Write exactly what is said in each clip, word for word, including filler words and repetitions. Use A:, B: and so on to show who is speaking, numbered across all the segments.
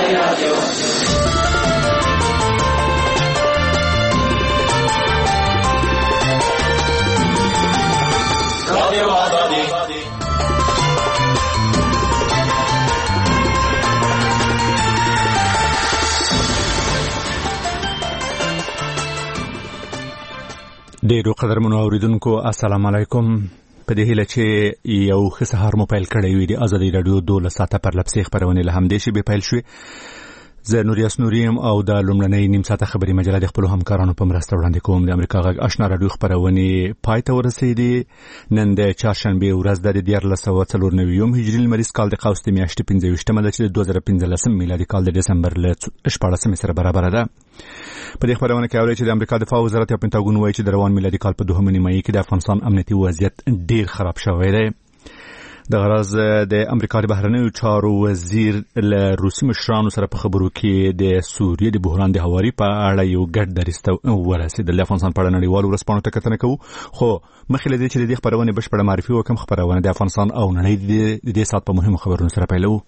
A: ډیرو قدرمنو اوریدونکو السلام علیکم. په دې هیله چې یو ښه سهار مو پیل کړی وي. د ازادي رادیو دولس ساعته پر لپسې خبرونه له همدې شی به پیل شوې. زه نوریاس نوریم او د لومړنۍ نیم ساعته خبري مجله د خپل همکارانو په مرسته وړاندې کوم. د امریکا غږ آشنا رادیو خبرونه پای ته ورسېدې. نن د چهارشنبه ورځ د دیارلس سوه څلور نوي هجري لمریز کال د قوس د میاشتې پنځه ویشتمه ده چې د دوه زره پنځلسم میلادي کال د دسمبر له شپاړسمې سره برابر ده. په دې خبرونه کې اوري چې د امریکا دفاع وزارت یا پنټاګون وایي چې د روان میلادي کال په دوهمه نیمایي کې د افغانستان امنیتي وضعیت ډیر خراب شوی دی. د غرض د امریکا د بهرنیو چارو وزیر له روسي مشرانو سره په خبرو کې د سوریې د بحران د هواري په اړه یو ګډ دریځ ورسېدل. د افغانستان په اړه نړیوالو ورځپاڼو ته کتنه کوو، خو مخکې له دې چې د دې خبرونه بشپړه معرفي وکړم، خبرونه د افغانستان او نړۍ د دې سات په مهمو خبرونو سره پیلوو.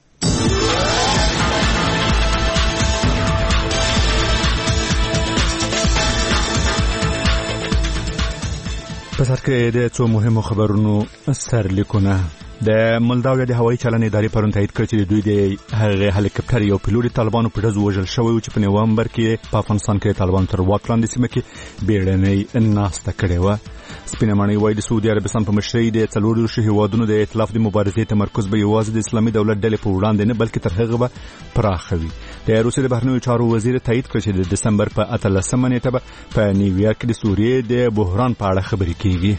A: په سر کې د څو مهمو خبرونو سرلیکونه. د مولداویا د هوایي چلن ادارې پرون تایید کړ چې د دوی د هغه هلیکاپټر یو پیلوټ طالبانو په ډزو وژل شوی و چې په نوامبر کې په افغانستان کې طالبانو تر واک لاندې سیمه کې بیړنۍ ناسته کړې وه. سپینه ماڼۍ وایي د سعودي عربستان په مشرۍ د څلورو دېرشو هیوادونو د ائتلاف د مبارزې تمرکز به یوازې د اسلامي دولت ډلې په وړاندې نه بلکې تر هغه به پراخه وي. د روسیې د بهرنیو چارو وزیر تایید کړ چې د دسمبر په اتلسمه نیټه به په نیویارک کې د سوریې د بحران په اړه خبرې کیږي.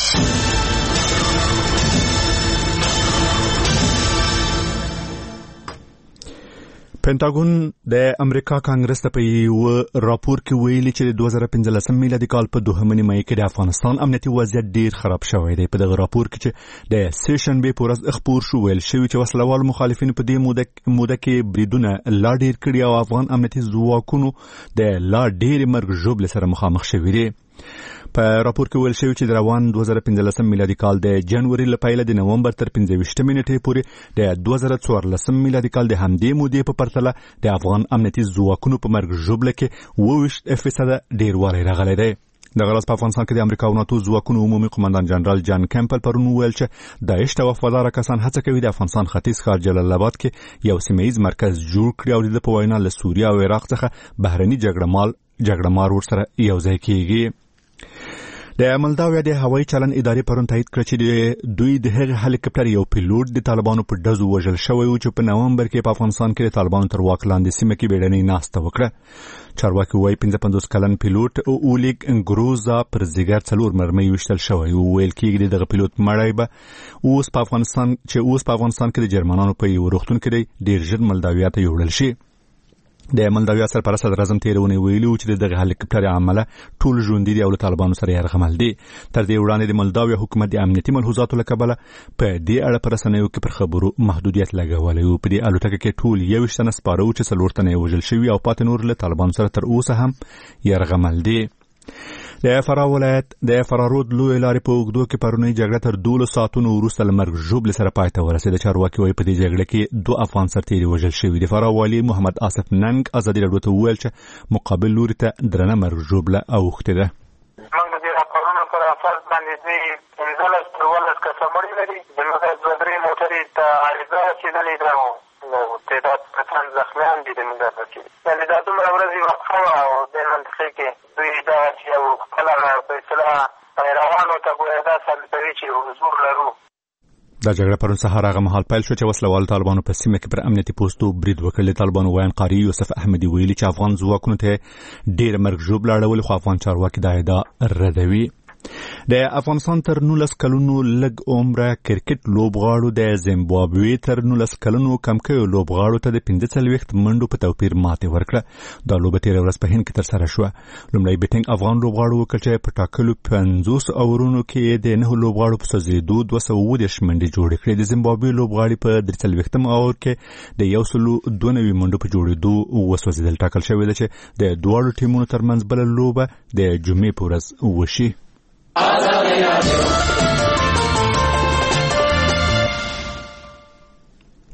A: پنټاګون د امریکا کانګرس ته په یو راپور کې ویلي چې د دوه زره پنځلسم میلادي کال په دوهمه نیمایي کې د افغانستان امنیتي وضعیت ډیر خراب شوی دی. په دغه راپور کې چې د سه شنبې په ورځ خپور شو، ویل شوی چې وسلوال مخالفین په دې موده کې بریدونه لا ډیر کړي او افغان امنیتي ځواکونو د لا ډیر مرګ ژوبل سره مخامخ شوي دي. په راپور کې ویل شوی چې د روان دوه زره پنځلسم میلادي کال د جنوري له پیله د نومبر تر پنځه ویشتمې نیټې پورې د دوه زره څوارلسم میلادي کال د همدې مودې په پرتله د افغان امنیتي ځواکونو په مرګ ژوبله کې اووه ویشت فیصده ډیروالی راغلی دی. د غرض په افغانستان کې د امریکا او ناتو ځواکونو عمومي قومندان جنرال جان کیمپل پرون ویل چې داعش ته وفادار کسان هڅه کوي د افغانستان ختیځ ښار جلال آباد کې یو سیمه ییز مرکز جوړ کړي او د په وینا له سوریه او عراق څخه بهرني جګړه مال جګړه مار ورسره یو ځای کیږي. د مولداویا د هوایي چلن ادارې پرون تایید کړ چې دوی د هغه هلیکاپټر یو پیلوټ د طالبانو په ډزو وژل شوی و چې په نوامبر کې په افغانستان کې د طالبانو تر واک لاندې سیمه کې بیړنۍ ناسته وکړه. چارواکي وایي پنځه پنځوس کلن پیلوټ اولیګ انګروزا پر زیګر څلور مرمۍ ویشتل شوی و. ویل کېږي دغه پیلوټ مړی به اوس په افغانستان چې اوس په افغانستان کې د جرمنانو په یو روغتون کې ډیر ژر مولداویا ته یوړل شي. د مولداویا سرپرست صدر اعظم تیرونه ویلي و چې دغه هلیکاپټر عمله ټول ژوندي دي او له طالبانو سره یرغمل دي. تر دې وړاندې د مولداویا حکومت د امنیتي ملحوظاتو له کبله په دې اړه په رسنیو کې پر خبرو محدودیت لګولی و. په دې الوتکه کې ټول یوویشت تنه سپاره و چې څلور تنه یې وژل شوي او پاتې نور له طالبانو سره تر اوسه هم یرغمل دي. د فراه ولایت د فرارود لوی لارې په اوږدو کې پرونی جګړه تر دولس ساعتونو وروسته له مرګ ژوبل سره پای ته ورسېده. چارواکي وایي په دې جګړه کې دوه افغان سرتیري وژل شوي. د فراه والي محمد آصف ننګ ازادي راډیو ته وویل چې مقابل لوري ته درنه مرګ ژوبله اوښتې ده.
B: موږ د دې راپورونو پر اساس باندې پنځلس تر اوولس کسه مړي لري. زموږ دوه درې موټرې ته عارضه رسېدلې ده او تعداد کسان زخمیان دي. زموږ داسې یعنې دا دومره ورځې وقفه وه او دې منطقې کې دوی دغه چې یو خپله په اصطلاح پیروانو ته ګویا دا ثابتوي چې حضور لرو.
A: دا جګړه پرون سهار هغه مهال پیل شو چې وسلوالو طالبانو په سیمه کې پر امنیتي پوستو برید وکړ. د طالبانو ویان قاري یوسف احمدي ویلي چې افغان ځواکونو ته ډېر مرګ ژوبله اړولې، خو افغان چارواکي دا ادعا ردوي. د افغانستان تر نولس کلونو لږ عمره کرکټ لوبغاړو د زیمبابوې تر نولس کلونو کمکیو لوبغاړو ته د پنځه څلوېښت منډو په توپیر ماتې ورکړه. دا لوبه تېره ورځ په هند کې ترسره شوه. لومړی بیټینګ افغان لوبغاړو وکړ چې په ټاکلو پنځوس اورونو کې د نهو لوبغاړو په سوځېدو دوه سوه اووه دېرش منډې جوړې کړې. د زیمبابوې لوبغاړي په درې څلوېښتم اور کې د یو سلو دوه نوي منډو په جوړېدو وسوځېدل. ټاکل شوې ده چې د دواړو ټیمونو ترمنځ بله لوبه د جمعې په ورځ وشي.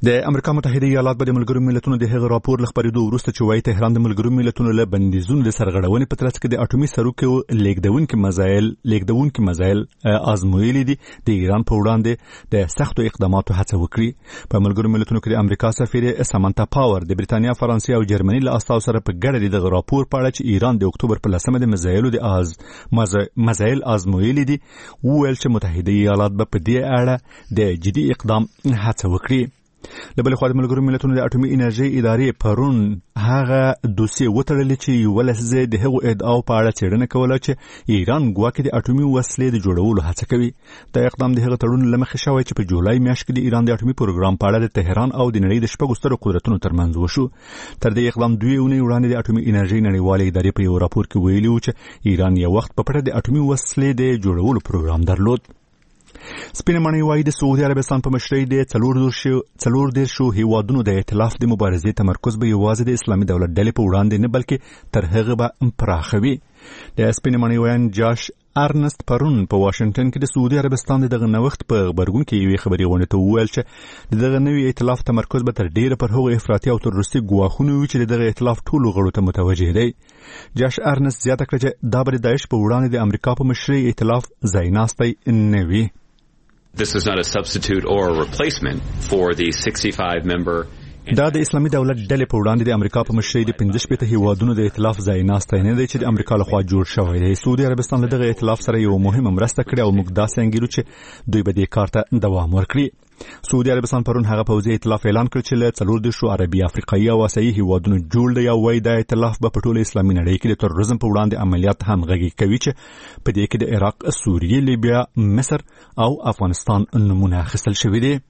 A: د امریکا متحده ایالات به د ملګرو ملتونو د هغه راپور لخبرېدو وروسته چې وایي تهران د ملګرو ملتونو له بندیزونو د سرغړونې په ترڅ کې د اټومي سروکو لیږدونکي مزایل لیږدونکي مزایل آزمویلي دي د ایران په وړاندې د سختو اقداماتو هڅه وکړي. په ملګرو ملتونو کې د امریکا سفیر سامانتا پاور د بریتانیا، فرانسې او جرمني له استازو سره په ګډه د راپور په اړه چې ایران د اکتوبر په لسمه د مزایلو د از مزایل آزمویلي دي وویل چې متحده ایالات به په دې اړه د جدي اقدام هڅه وکړي. له بلې خوا د ملګرو ملتونو د اټومي انرژي ادارې پرون هغه دوسیه وتړلې چې یوه لسیزه د هغو ادعاو په اړه څېړنه کوله چې ایران ګواکې د اټومي وسلې د جوړولو هڅه کوي. دا اقدام د هغه تړون له مخې شوی چې په جولای میاشت کې د ایران د اټومي پروګرام په اړه د تهران او د نړۍ د شپږو سترو قدرتونو ترمنځ وشو. تر دې اقدام دوی اونۍ وړاندې د اټومي انرژي نړیوالې ادارې په یو راپور کې ویلي و چې ایران یو وخت په پټه د اټومي وسلې د جوړولو پروګرام درلود. سپینه ماڼۍ وایي د سعودي عربستان په مشرۍ د څلور دېرشو هیوادونو د ائتلاف د مبارزې تمرکز به یوازې د اسلامي دولت ډلې په وړاندې نه بلکې تر هغه به پراخوي. د سپینه ماڼۍ وایي جاش ارنست پرون په واشنگټن کې د سعودي عربستان د دغه نوښت په غبرګون کې یوې خبري غونډې ته وویل چې د دغه نوي ائتلاف تمرکز به تر ډیره پر هغو افراطي او تروریستي ګواښونو وي چې دغه ائتلاف ټولو غړو ته متوجه دی. جاش ارنست زیاته کړه چې دا به د داعش په وړاندې د امریکا په مشرۍ ائتلاف ځایناستی نه وي.
C: This is not a substitute or a replacement for the sixty-five member.
A: دا د اسلامي دولت ډلې په وړاندې د امریکا په مشرۍ د پنځه شپېته هیوادونو د ائتلاف ځای ناستی نه دی چې د امریکا لخوا جوړ شوی دی. سعودي عربستان له دغه ائتلاف سره یو مهمه مرسته کړې او موږ داسې انګیرو چې دوی به دې کار ته دوام ورکړي. سعودي عربستان پرون هغه پوځي ائتلاف اعلان کړ چې له څلور دېرشو عربي، افریقایي او آسیایي هیوادونو جوړ دی او وایي دا ائتلاف به په ټوله اسلامي نړۍ کې د تروریزم په وړاندې عملیات همغږي کوي چې په دې کې د عراق، سوریې، لیبیا، مصر او افغانستان نمونه اخیستل شوي دي.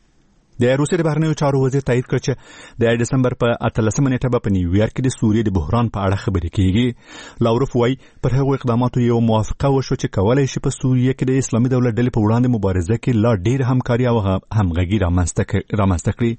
A: د روسیې د بهرنیو چارو وزیر تایید کړ چې د دسمبر په اتلسمه نیټه به په نیویارک کې د سوریې د بحران په اړه خبرې کیږي. لاوروف وایي پر هغو اقداماتو یو موافقه وشو چې کولای شي په سوریې کې د اسلامي دولت ډلې په وړاندې مبارزه کې لا ډېر همکاري او همغږي رامنځته کړي.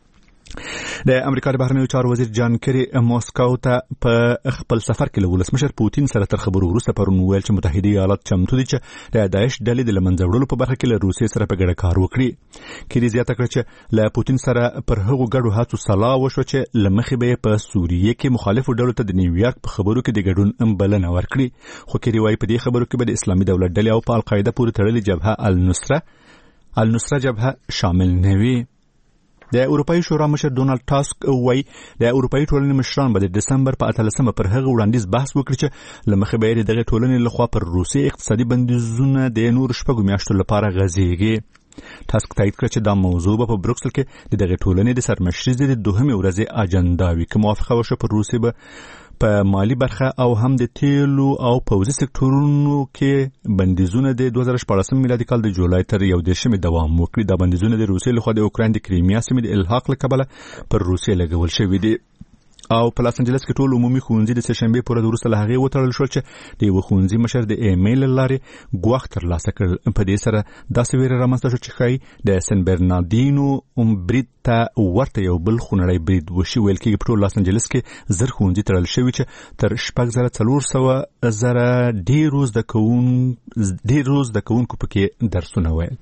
A: د امریکا د بهرنیو چارو وزیر جان کری موسکو ته په خپل سفر کې له ولسمشر پوتین سره تر خبرو وروسته پرون وویل چې متحده ایالات چمتو دي چې د داعش ډلې د له منځه وړلو په برخه کې له روسیې سره په ګډه کار وکړي. کری زیاته کړه چې له پوتین سره پر هغو ګډو هڅو سلا وشوه چې له مخې به یې په سوریې کې مخالفو ډلو ته د نیویارک په خبرو کې د ګډون بلنه ورکړي. خو کری وایي په دې خبرو کې به د اسلامي دولت ډلې او په القاعده پورې تړلې جبهه النصره النصره جبهه شامل نه وي. د اروپایي شورا مشر ډونالد ټاسک وایي د اروپایي ټولنې مشران به د دسمبر په اتلسمه پر هغه وړاندیز بحث وکړي چې له مخې به یې دغه ټولنې لخوا پر روسیې اقتصادي بندیزونه د نورو شپږو میاشتو لپاره غځېږي. ټاسک تایید کړ چې دا موضوع به په بروکسل کې د دغه ټولنې د سرمشرۍ د دوهمې ورځې اجنډا وي. که موافقه وشوه پر روسیې به په مالی برخه او هم د تیلو او پوځي سکتورونو کې بندیزونه د دوه زره شپاړسم میلادي کال د جولای تر یو دېرشمې دوام وکړي. دا بندیزونه د روسیې لخوا د اوکراین د کریمیا سیمې د الحاق له کبله پر روسیې لګول شوي دي. او په لاس انجلس کې ټول عمومي ښوونځي د سهشنبې پورې وروسته له هغې وتړل شول چې د یوه ښوونځي مشر د ایمیل له لارې ګواښ ترلاسه کړ. په دې سره داسې ویره رامنځته شو چې ښایي د سن برناردینو برید ته ورته یو بل خونړی برید وشي. ویل کېږي په ټول لاس انجلس کې زر ښوونځي تړل شوي چې تر شپږ زره څلور سوه زره ډېرو زده ډېرو زده کوونکو پکې درسونه ویل.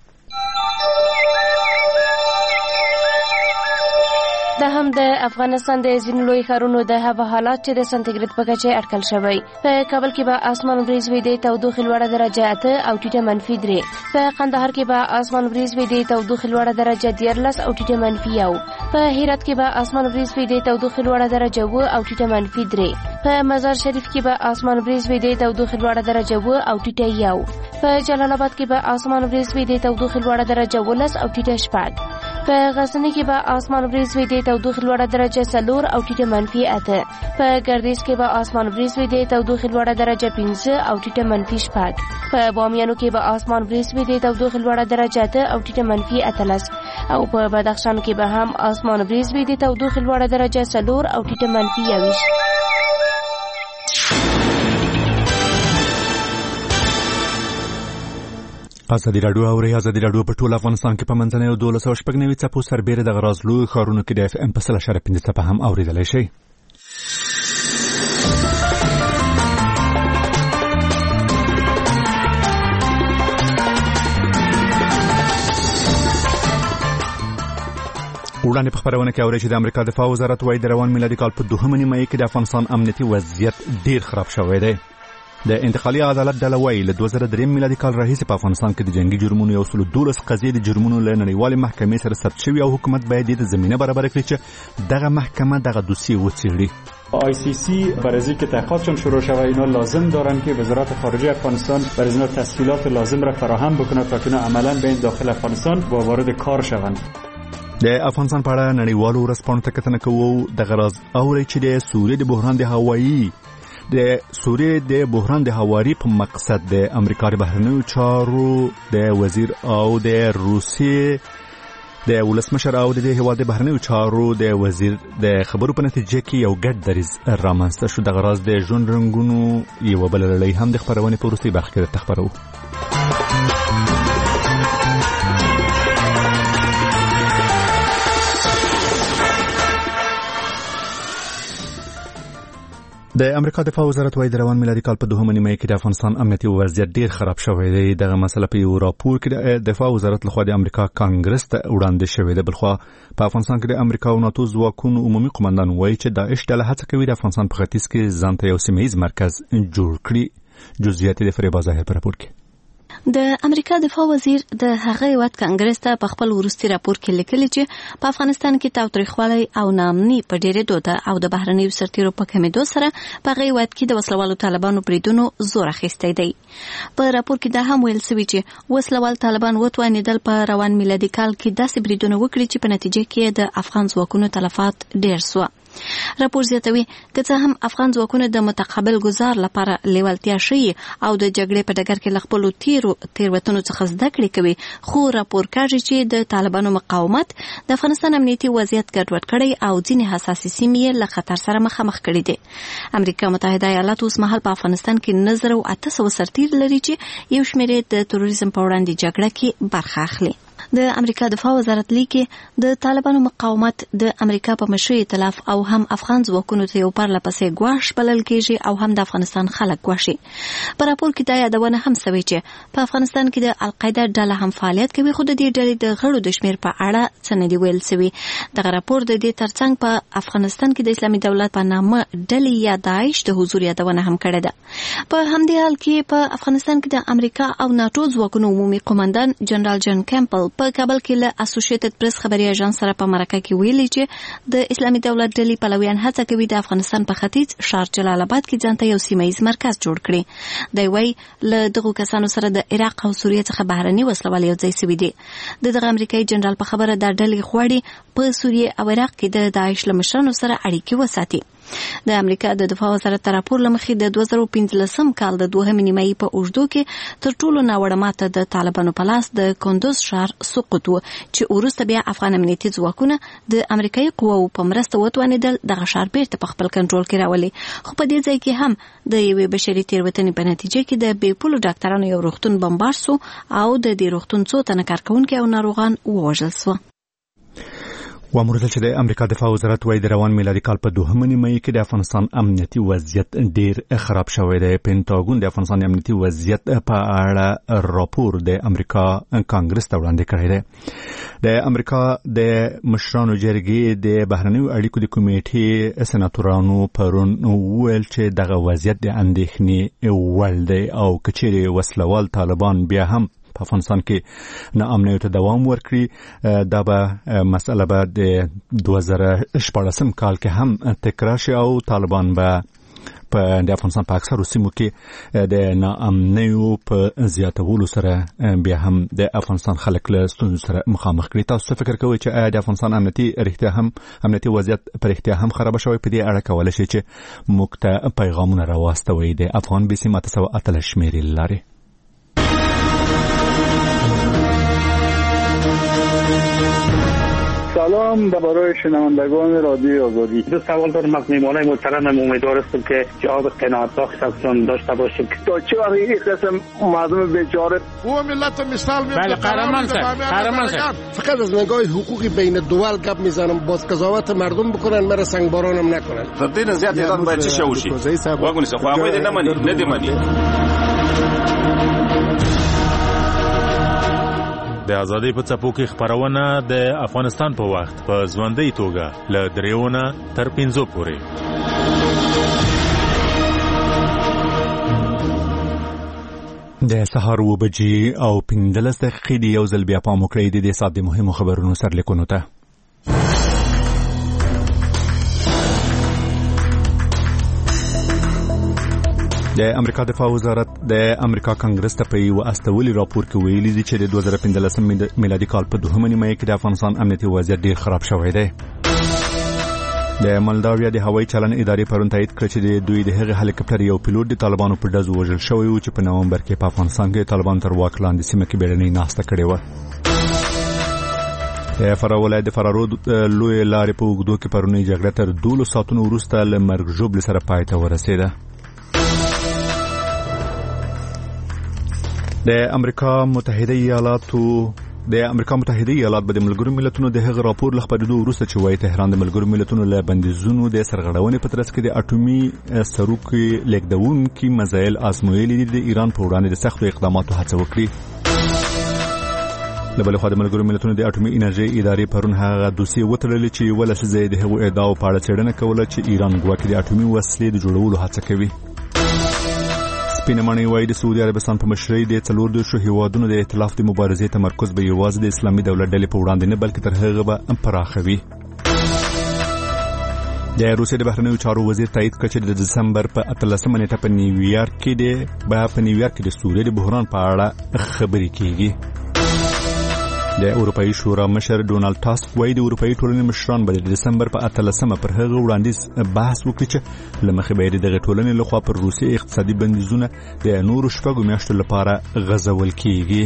D: دا هم د افغانستان د ځینو لوی ښارونو د هوا حالات چې د سانتیګریډ په کچه اټکل شوی. په کابل کې به اسمان وریځ وي، د تودوخې لوړه درجه اته او ټیټه منفي درې. په قندهار کې به اسمان وریځ وي، د تودوخې لوړه درجه دیارلس او ټیټه منفي یو. په هرات کې به اسمان وریځ وي، د تودوخې لوړه درجه اوه او ټیټه منفي درې. په مزار شریف کې به اسمان وریځ وي، د تودوخې لوړه درجه اوه او ټیټه یو. په جلال آباد کې به اسمان وریځ وي، د تودوخې لوړه درجه ولس او ټیټه شپږ. په غزنی کې به اسمان وریځ وي، د تودوخې لوړه درجه څلور او ټیټه منفي اته. په ګردیز کې به اسمان وریځ وي، د تودوخې لوړه درجه پنځه او ټیټه منفي شپږ. په بامیانو کې به اسمان وریځ وي، د تودوخې لوړه درجه اته او ټیټه منفي اتلس. او په بدخشان کې به هم اسمان وریځ وي، د تودوخې لوړه درجه څلور او ټیټه منفي یوویشت.
A: ازادي راډیو او ازادي راډیو په ټول افغانستان کې په منځنۍ او دولس سوه شپږ نوي څپو سربېره د غراز لوی ښارونو کې د اف ام په سل اشاریه پنځه څپه هم اورېدلی شئ. وړاندې په خبرونه کې اوري چې د امریکا دفاع وزارت وايي د روان میلادي کال په دوهمه نیمایي کې د افغانستان امنیتي وضعیت ډیر خراب شوی دی. د انتقالي عدالت ډله وايي له دوه زره درې میلادي کال راهیسې په افغانستان کې د جنگي جرمونو یو سل دولس قضیې د جرمونو له نړیوالې محکمې سره ثبت شوي او حکومت باید د زمینه برابر کړي چې دغه محکمه دغه دوسیه وڅېړي.
E: آی سی سی برای از اینکه تحقیقاتشون شروع شود اینا لازم دارن که وزارت خارجه افغانستان برای اینا تسهیلات لازم را فراهم بکنه تا که اینا عملاً به این داخل افغانستان با وارد کار شوند.
A: د افغانستان په اړه نړیوالو ورځپاڼو ته کتنه کوو. دغه راز اوري چې د سوریې د بحران د هوایي د سوریې د بحران د هواري په مقصد د امریکا د بهرنیو چارو د وزیر او د روسیې د ولسمشر او د هیواد د بهرنیو چارو د وزیر د خبرو په نتیجه کې یو ګډ دریځ رامنځته شو. دغه راز د ژوند رنګونو یوه بله لړۍ هم د خپرونې په وروستۍ برخه کې درته خپروو. د امریکا دفاع وزارت وايي د روان میلادي کال په دوهمه نیمایي کې د افغانستان امنیتي وضعیت ډیر خراب شوی دی. دغه مسله په یو راپور کې د دفاع وزارت لخوا د امریکا کانګرس ته وړاندې شوی دی. بلخوا په افغانستان کې د امریکا او ناتو ځواکونو عمومي قومندان وايي چې داعش ډله هڅه کوي د افغانستان په ختیځ کې ځان ته یو سیمه ییز مرکز جوړ کړي. جزئیات د فریبا ظاهر په راپور کې.
F: د امریکا دفاع وزیر د هغه هیواد کانګرس ته په خپل وروستي راپور کې لیکلي چې په افغانستان کې تاوتریخوالی او ناامني په ډېرېدو ده او د بهرنیو سرتیرو په کمېدو سره په هغه هیواد کې د وسلوالو طالبانو بریدونو زور اخیستی دی. په راپور کې دا هم ویل سوي چې وسلوال طالبان وتوانېدل په روان میلادي کال کې داسې بریدونه وکړي چې په نتیجه کې د افغان ځواکونو تلفات ډېر سوه. راپور زیاتوي که څه هم افغان ځواکونه د متقابل گزار لپاره لیوالتیا شي او د جګړې په ډګر کې له خپلو تیرو تیروتنو څخه زده کړې کوي، خو راپور کاږي چې د طالبانو مقاومت د افغانستان امنیتي وضعیت ګډوډ کړی او ځینې حساسې سیمې یې له خطر سره مخامخ کړي دي. امریکا متحده ایالات اوس مهال په افغانستان کې نه زره او اته سوه سرتیر لري چې یو شمېر د تروریزم په وړاندې جګړه کې برخه اخلي. د امریکا دفاع وزارت لیکي د طالبانو مقاومت د امریکا په مشرۍ ائتلاف او هم افغان ځواکونو ته یو پرله پسې ګواښ بلل کېږي او هم د افغانستان خلک ګواښي. په راپور کې دا یادونه هم سوې چې په افغانستان کې د القاعده ډله هم فعالیت کوي، خو د دې ډلې د غړو د شمېر په اړه څه نه دي ویل سوي. دغه راپور د دې ترڅنګ په افغانستان کې د اسلامي دولت په نامه ډلې یا داعش د حضور یادونه هم کړې ده. په همدې حال کې په افغانستان کې د امریکا او ناتو ځواکونو عمومي قومندان جنرال جان کیمپل په کابل کې له اسوسییټډ پریس خبري اژانس سره په مرکه کې ویلي چې د اسلامي دولت ډلې پلویان هڅه کوي د افغانستان په ختیځ ښار جلال آباد کې ځان ته یو سیمه ییز مرکز جوړ کړي. دی وايي له دغو کسانو سره د عراق او سوریې څخه بهرني وسلوال یو ځای سوي دي. د دغه امریکایي جنرال په خبره دا ډلې غواړي په سوریې او عراق کې د داعش له مشرانو سره اړیکې وساتي. د امریکا د دفاع وزارت راپور لمخې د دوه زره پنځلسم کال د دوهمې نیمایي په اوږدو کې تر ټولو ناوړه ماته د طالبانو په لاس د کندوز ښار سقوط و چې وروسته بیا افغان امنیتي ځواکونه د امریکایي قواو په مرسته وتوانېدل دغه ښار بیرته په خپل کنټرول کې راولي. خو په دې ځای کې هم د یوې بشري تېروتنې په نتیجه کې د بې پولو ډاکټرانو یو روغتون بمبار سو او د دې روغتون څو تنه کارکوونکي او ناروغان ووژل سوه.
A: واموردل چې د امریکا دفاع وزارت وايي د روان میلادي کال په دوهمه نیمایي کې د افغانستان امنیتي وضعیت ډیر خراب شوی دی. پینټاګون د افغانستان امنیتي وضعیت په اړه راپور د امریکا کانګرس ته وړاندې کړی دی. د امریکا د مشرانو جرګې د بهرنیو اړیکو د کمیټې سناتورانو پرون وویل چې دغه وضعیت د اندېښنې وړ دی او که چیرې وسلوال طالبان بیا هم په افغانستان کې ناامنیو ته دوام ورکړي، دا به مسئله به د دوه زره شپاړسم کال کې هم تکرار شي او طالبان به په د افغانستان په اکثرو سیمو کې د ناامنیو په زیاتولو سره بیا هم د افغانستان خلک له ستونزو سره مخامخ کړي. تاسو څه فکر کوئ چې د افغانستان امنیتي رښتیا هم امنیتي وضعیت په رښتیا هم خراب شوی؟ په دې اړه کولی شئ چې موږ ته پیغامونه راواستوئ د افغان بیسیم اته سوه اتلس شمېرې له لارې.
G: سلام برای شنوندگان رادیو آزادی. دو سوال دارم از میهمانای محترمم. امیدوار هستم که جواب قناعت بخش ازشون داشته باشیم. تا چه وقت این قسم مردم بیچاره
H: او ملت مثال میاد؟
I: بله قهرمان سر قهرمان سر
H: فقط از نگاه حقوقی بین دول گپ میزنم، باز قضاوت مردم بکنن، مرا سنگبارانم نکنن.
J: تبدیل زیاد دیدن باید چه شوشی واگونی سه خو هغه نه مني نه دی مني.
K: د ازادۍ په څپو کې خپرونه د افغانستان په وخت په ژوندۍ توګه له دریونه تر پنځو پورې.
A: د سهار اوه بجې او پنځلس دقیقې د یو ځل بیا پام وکړئ د دې ساعت د مهمو خبرونو سرلیکونو ته. د امریکا دفاع وزارت د امریکا کانګرس ته په یو استولي راپور کې ویلي دي چې د دوه زره پنځلسم میلادي کال په دوهمه نیمه کې د افغانستان امنیتي وضعیت ډیر خراب شوی دی. د مالداویا د هوایي چلن ادارې پرون تایید کړ چې د دوی د هغه هلیکاپټر یو پیلوټ د طالبانو په ډز وژل شوی و چې په نومبر کې په افغانستان کې طالبان تر واک لاندې سیمه کې بیړنۍ ناسته کړې و. د فراه ولایت د فراه رود لوی لارې په اوږدو کې پرونی جګړه تر دولس ساعتونو وروسته له مرګ ژوبلې سره پای ته ورسېده. د امریکا متحده ایالاتو د امریکا متحده ایالات به د ملګرو ملتونو د هغه راپور له خبرېدو وروسته چې وايي تهران د ملګرو ملتونو له بندیزونو د سرغړونې په ترڅ کې د اټومي سروکي لیکدونکي مزایل آزمویلي دي د ایران په وړاندې د سختو اقداماتو هڅه وکړي. له بل خوا د ملګرو ملتونو د اټومي انرژي ادارې پرون هغه دوسیه وتړلې چې ولس زې د هغو ادعاو په اړه څېړنه کوله چې ایران ګواکې د اټومي وسلې د جوړولو هڅه کوي. سپینمنې وايي د سعودي عربستان په مشرۍ د څلور دیرشو هیوادونو د ائتلاف د مبارزې تمرکز به یوازې د اسلامي دولت ډلې په وړاندې نه بلکې تر هغه به پراخوي. د روسیې د بهرنیو چارو وزیر تایید کړ چې د دسمبر په اتلسمه نیټه په نیویارک کې د به په نیویارک کې د سوریې د بحران په اړه خبرې کیږي. د اروپایي شورا مشر ډونالد ټاسک وايي د اروپایي ټولنې مشران به د دسمبر په اتلسمه پر هغه وړاندیز بحث وکړي چې له مخې به دغه ټولنې لخوا پر روسیې اقتصادي بندیزونه د نورو شپږو میاشتو لپاره غځول کیږي.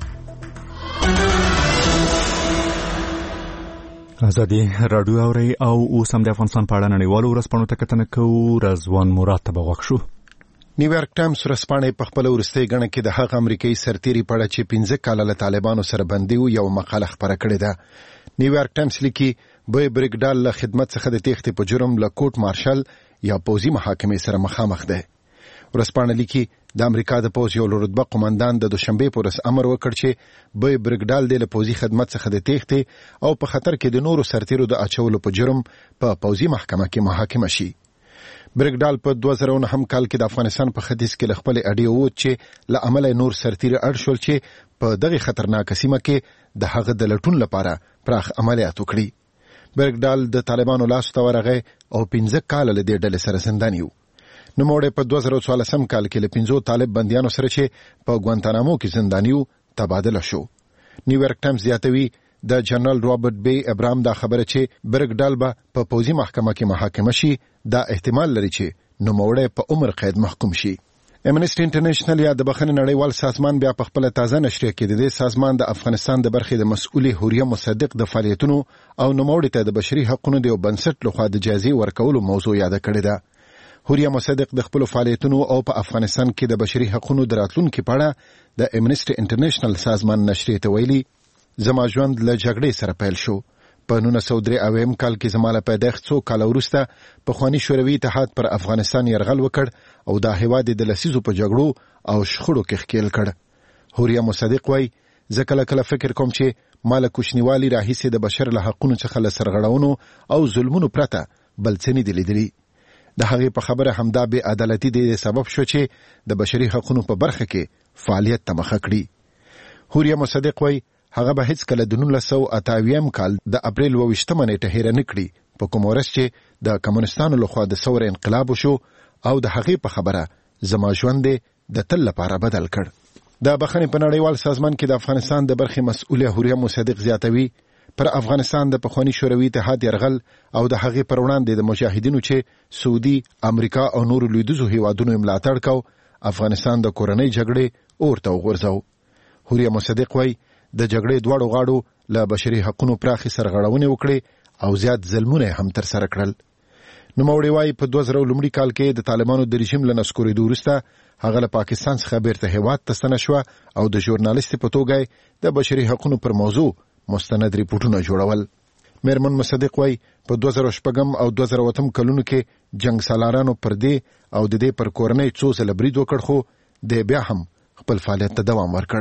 A: ازادي راډیو اوري او اوس هم د افغانستان په اړه نړیوالو ورځپاڼو ته کتنه کوو. رضوان مراد ته بغوښ شو.
L: نیویارک ټایمز ورځپاڼه په خپل ورستۍ غڼه کې د هغه امریکایي سرتیري په اړه چې پنځه کاله له طالبانو سره بندي و یو مقاله خبره کړې ده. نیویارک ټایمز لیکي به بریګډال له خدمت څخه د تېښتې په جرم له کوټ مارشل یا پوځي محاکمې سره مخامخ ده. ورځپاڼه لیکي د امریکا د پوځ یو رتبه قومندان د دوشنبه پر ورځ امر وکړ چې به بریګډال د پوځي خدمت څخه د تېښتې او په خطر کې د نورو سرتیرو د اچولو په جرم په پوځي محکمه کې محاکمه شي. بریګډال په دوه زره نهه کال کې د افغانستان په ختیځ کې له خپل اډې ووت چې له عمله نور سرتیري اړ شول چې په دغه خطرناک سیمه کې د هغه د لټون لپاره پراخ عملیات وکړي. بریګډال د طالبانو لاس ته ورغی او پنځه کال له دې ډلې سره زنداني و. نوموړی په دوه زره څوارلسم کال کې له پنځو طالب بندیانو سره چې په ګوانتانامو کې زنداني و تبادله شو. نیویارک ټایمز زیاتوي د جنرال رابرټ بی ابراهام دا خبره چې بریګډال به په پوځي محکمه کې محاکمه شي دا احتمال لري چې نوموړی په عمر قید محکوم شي. امنیسټي انټرنیشنل یا د بخښنې نړیوال سازمان بیا په خپل تازه نشریه کې د دې سازمان د افغانستان د برخې د مسؤلې حوریه مصدق د فعالیتونو او نوموړي ته د بشري حقوقو د یو بنسټ لخوا د جایزې ورکولو موضوع یاد کړې ده. حوریه مصدق د خپل فعالیتونو او په افغانستان کې د بشري حقوقو د راتلونکو په اړه د امنیسټي انټرنیشنل سازمان نشریه ته ویلي زما ژوند له جګړې سره پیل شو. په نولس سوه درې اویا کال کې زما له پیدایښت څو کاله وروسته پخواني شوروي اتحاد پر افغانستان یرغل وکړ او دا هیواد د لسیزو په جګړو او شخړو کې ښکیل کړ. حوریه مصدق وایي زه کله کله فکر کوم چې ما له کوچنیوالي راهیسې د بشر له حقونو څخه له سرغړونو او ظلمونو پرته بل څه نه دي لیدلي. د هغې په خبره همدا بې عدالتي د سبب شو چې د بشري حقونو په برخه کې فعالیت ته مخه کړي. حوریه مصدق وایي هغه به هیڅ کله د نولس سوه اته اویا کال د اپریل اووه ویشتمه نیټه هېره نه کړي په کوم ورځ چې د کمونستانو لخوا د ثور انقلاب وشو او د هغې په خبره زما ژوند د تل لپاره بدل کړ. د بخښنې په نړیوال سازمان کې د افغانستان د برخې مسؤل حوریه مصدق زیاتوي پر افغانستان د پخواني شوروي اتحاد یرغل او د هغې پر وړاندې د مجاهدینو چې سعودي امریکا او نورو لویدیځو هیوادونو ملاتړ کو افغانستان د کورنۍ جګړې اور ته وغورځاو. حوریه مصدق وایي د جګړې دواړو غاړو له بشري حقوقو پراخې سرغړونې وکړې او زیات ظلمونه هم تر سره کړل. نوموړی وایي په دوه زره لومړي کال کې د طالبانو د رژیم له نسکورېدو وروسته هغه له پاکستان څخه بیرته هېواد ته ستنه شوه او د ژورنالیستې په توګه د بشري حقوقو پر موضوع مستند ریپورټونه جوړول. میرمن مصدق وایي په دوه زره شپږم او دوه زره اووم کلونو کې جنگ سالارانو پر دې او د دې پر کورنۍ څو ځله برید وکړ خو د بیا هم خپل فعالیت ته دوام ورکړ.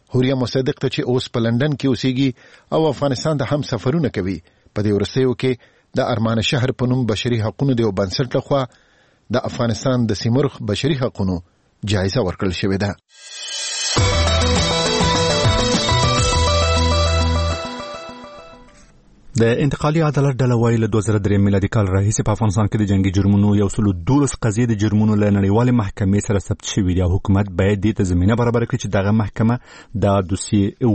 L: هوریا مصدق ته چې اوس په لندن کې اوسېږي او افغانستان ته هم سفرونه کوي په دې ورستیو کې د ارمان شهر په نوم بشري حقوقو د بنسټ لخوا د افغانستان د سیمرغ بشري حقوقو جایزه ورکړل شوې ده.
A: د انتقالي عدالت ډله وايي له دوه زره درې میلادي کال راهیسې په افغانستان کې د جنگي جرمونو یو سل دولس قضیې د جرمونو له نړیوالې محکمې سره ثبت شوي دي او حکومت باید دې ته زمینه برابره کړي چې دغه محکمه دا دوسیې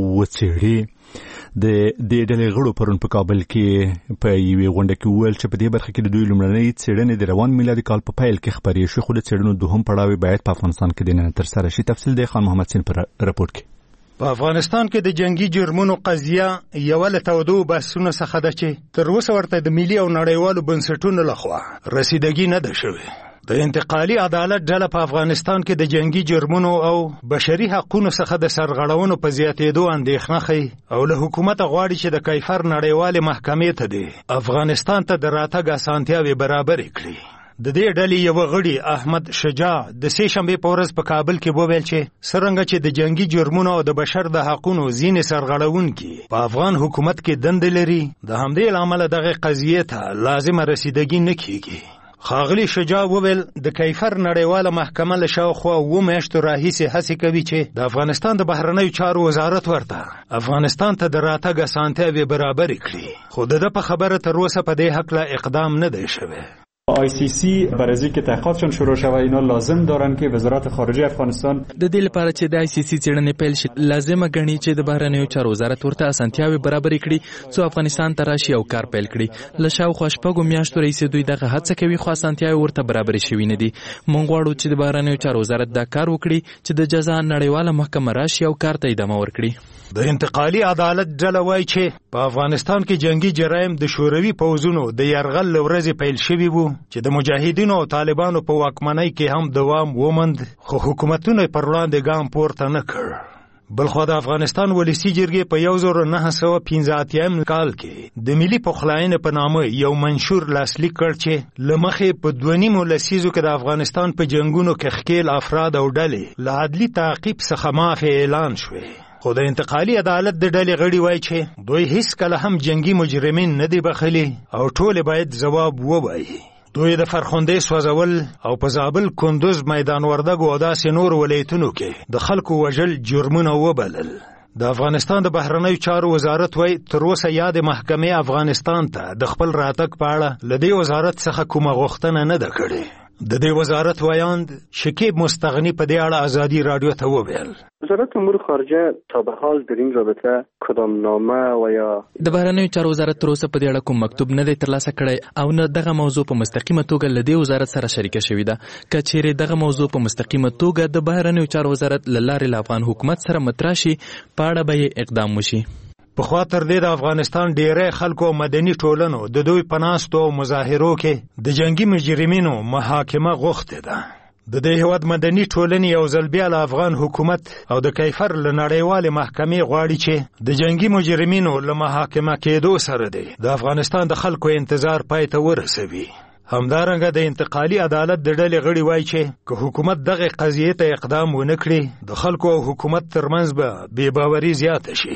A: وڅېړي. د دې ډلې غړو پرون په کابل کې په یوې غونډه کې وویل چې په دې برخه کې د دوی لومړنۍ څېړنې د روان میلادي کال په پیل کې خپرې شوې، خو د څېړنو دوهم پړاو باید په افغانستان کې دننه ترسره شي. تفصیل دی خان محمد سین پر رپورټ کې.
M: په افغانستان کې د جنگي جرمونو قضیه یو له تودو بحثونو څخه ده چې تر اوسه ورته د ملي او نړیوالو بنسټونو لخوا رسیدګي نه ده شوې. د انتقالي عدالت ډله په افغانستان کې د جنگي جرمونو او بشري حقوقو څخه د سرغړونو په زیاتېدو اندېښنه ښيي او له حکومت غواړي چې د کیفر نړیوالې محکمې ته د افغانستان ته د راتګ اسانتیاوې برابرې کړي. د دې ډلې یو غړي احمد شجاع د سې شنبې په ورځ په کابل کې وویل چې څرنګه چې د جنگي جرمونو او د بشر د حقوقو ځینې سرغړونکي په افغان حکومت کې دندې لري، د همدې لامل دغه قضیې ته لازمه رسیدګي نه کیږي. ښاغلي شجاع وویل د کیفر نړیواله محکمه له شاوخوا اووه میاشتو راهیسې هڅې کوي چې د افغانستان د بهرنیو چارو وزارت ورته افغانستان ته د راتګ اسانتیاوې برابرې کړي، خو د ده په خبره تر اوسه په دې هکله اقدام نه دی شوی.
E: آی سی سی برای از اینکه تحقیقاتشون شروع شود اینا لازم دارن که وزارت خارجه افغانستان
N: د دې لپاره چې د آی سی سی څېړنې پیل شي لازمه ګڼي چې د بهرنیو چارو وزارت ورته اسانتیاوې برابرې کړي څو افغانستان ته راشي او کار پیل کړي. له شاوخوا شپږو میاشتو راهیسې دوی دغه هڅه کوي خو اسانتیاوې ورته برابرې شوي نه دي. موږ غواړو چې د بهرنیو چارو وزارت دا کار وکړي چې د جزا نړیواله محکمه راشي او کار ته ادامه ورکړي.
M: د انتقالي عدالت ډله وایي چې په افغانستان کې جنگي جرایم د شوروي پوځونو د یرغل له ورځې پیل شوي وو چې د مجاهدینو او طالبانو په واکمنۍ کې هم دوام وموند، خو حکومتونه پر وړاندې ګام پورته نه کړ. بلخو د افغانستان ولسي جرګې په یو زر نهه سوه پنځه اتیا کال کې د ملي پخلاینې په نامه یو منشور لاسلیک کړ چې له مخې په دوه نیمو لسیزو کې د افغانستان په جنګونو کې ښکېل افراد او ډلې له عدلي تعقیب څخه معافي اعلان شوې. خو د انتقالي عدالت د ډلې غړي وایي چې دوی هیڅ کله هم جنگي مجرمین نه دي بخلي او ټول باید ځواب ووایي. دوی د فرخندې سوځول او په زابل، کندوز، میدان وردګو او داسې نور ولایتونو کې د خلکو وژل جرمونه وبلل. د افغانستان د بهرنیو چارو وزارت وایي تر اوسه یاد محکمې افغانستان ته د خپل راتګ په اړه له دې وزارت څخه کومه غوښتنه نه ده کړې. د دې وزارت وایاند شکیب مستغنی په دې اړه ازادي رادیو ته وویل
O: وزارت امور خارجه تا به حال در این رابطه کدام نامه و یا
N: د بهرنیو چارو وزارت تر اوسه په دې اړه کوم مکتوب نه دی ترلاسه کړی او نه دغه موضوع په مستقیمه توګه له دې وزارت سره شریکه شوې ده. که چیرې دغه موضوع په مستقیمه توګه د بهرنیو چارو وزارت له لارې له افغان حکومت سره مطرح شي په اړه به یې اقدام وشي.
M: پخوا تر دې د افغانستان ډیری خلکو او مدني ټولنو د دوی په ناستو او مظاهرو کې د جنگي مجرمینو محاکمه غوښتې ده. د دې هېواد مدني ټولنې یو ځل بیا له افغان حکومت او د کیفر له نړیوالې محکمې غواړي چې د جنگي مجرمینو له محاکمه کېدو سره دی د افغانستان د خلکو انتظار پای ته ورسوي. همدارنګه د انتقالي عدالت د ډلې غړي وایي چې که حکومت دغه قضیې ته اقدام ونه کړي د خلکو او حکومت ترمنځ به بې باوري زیاته شي.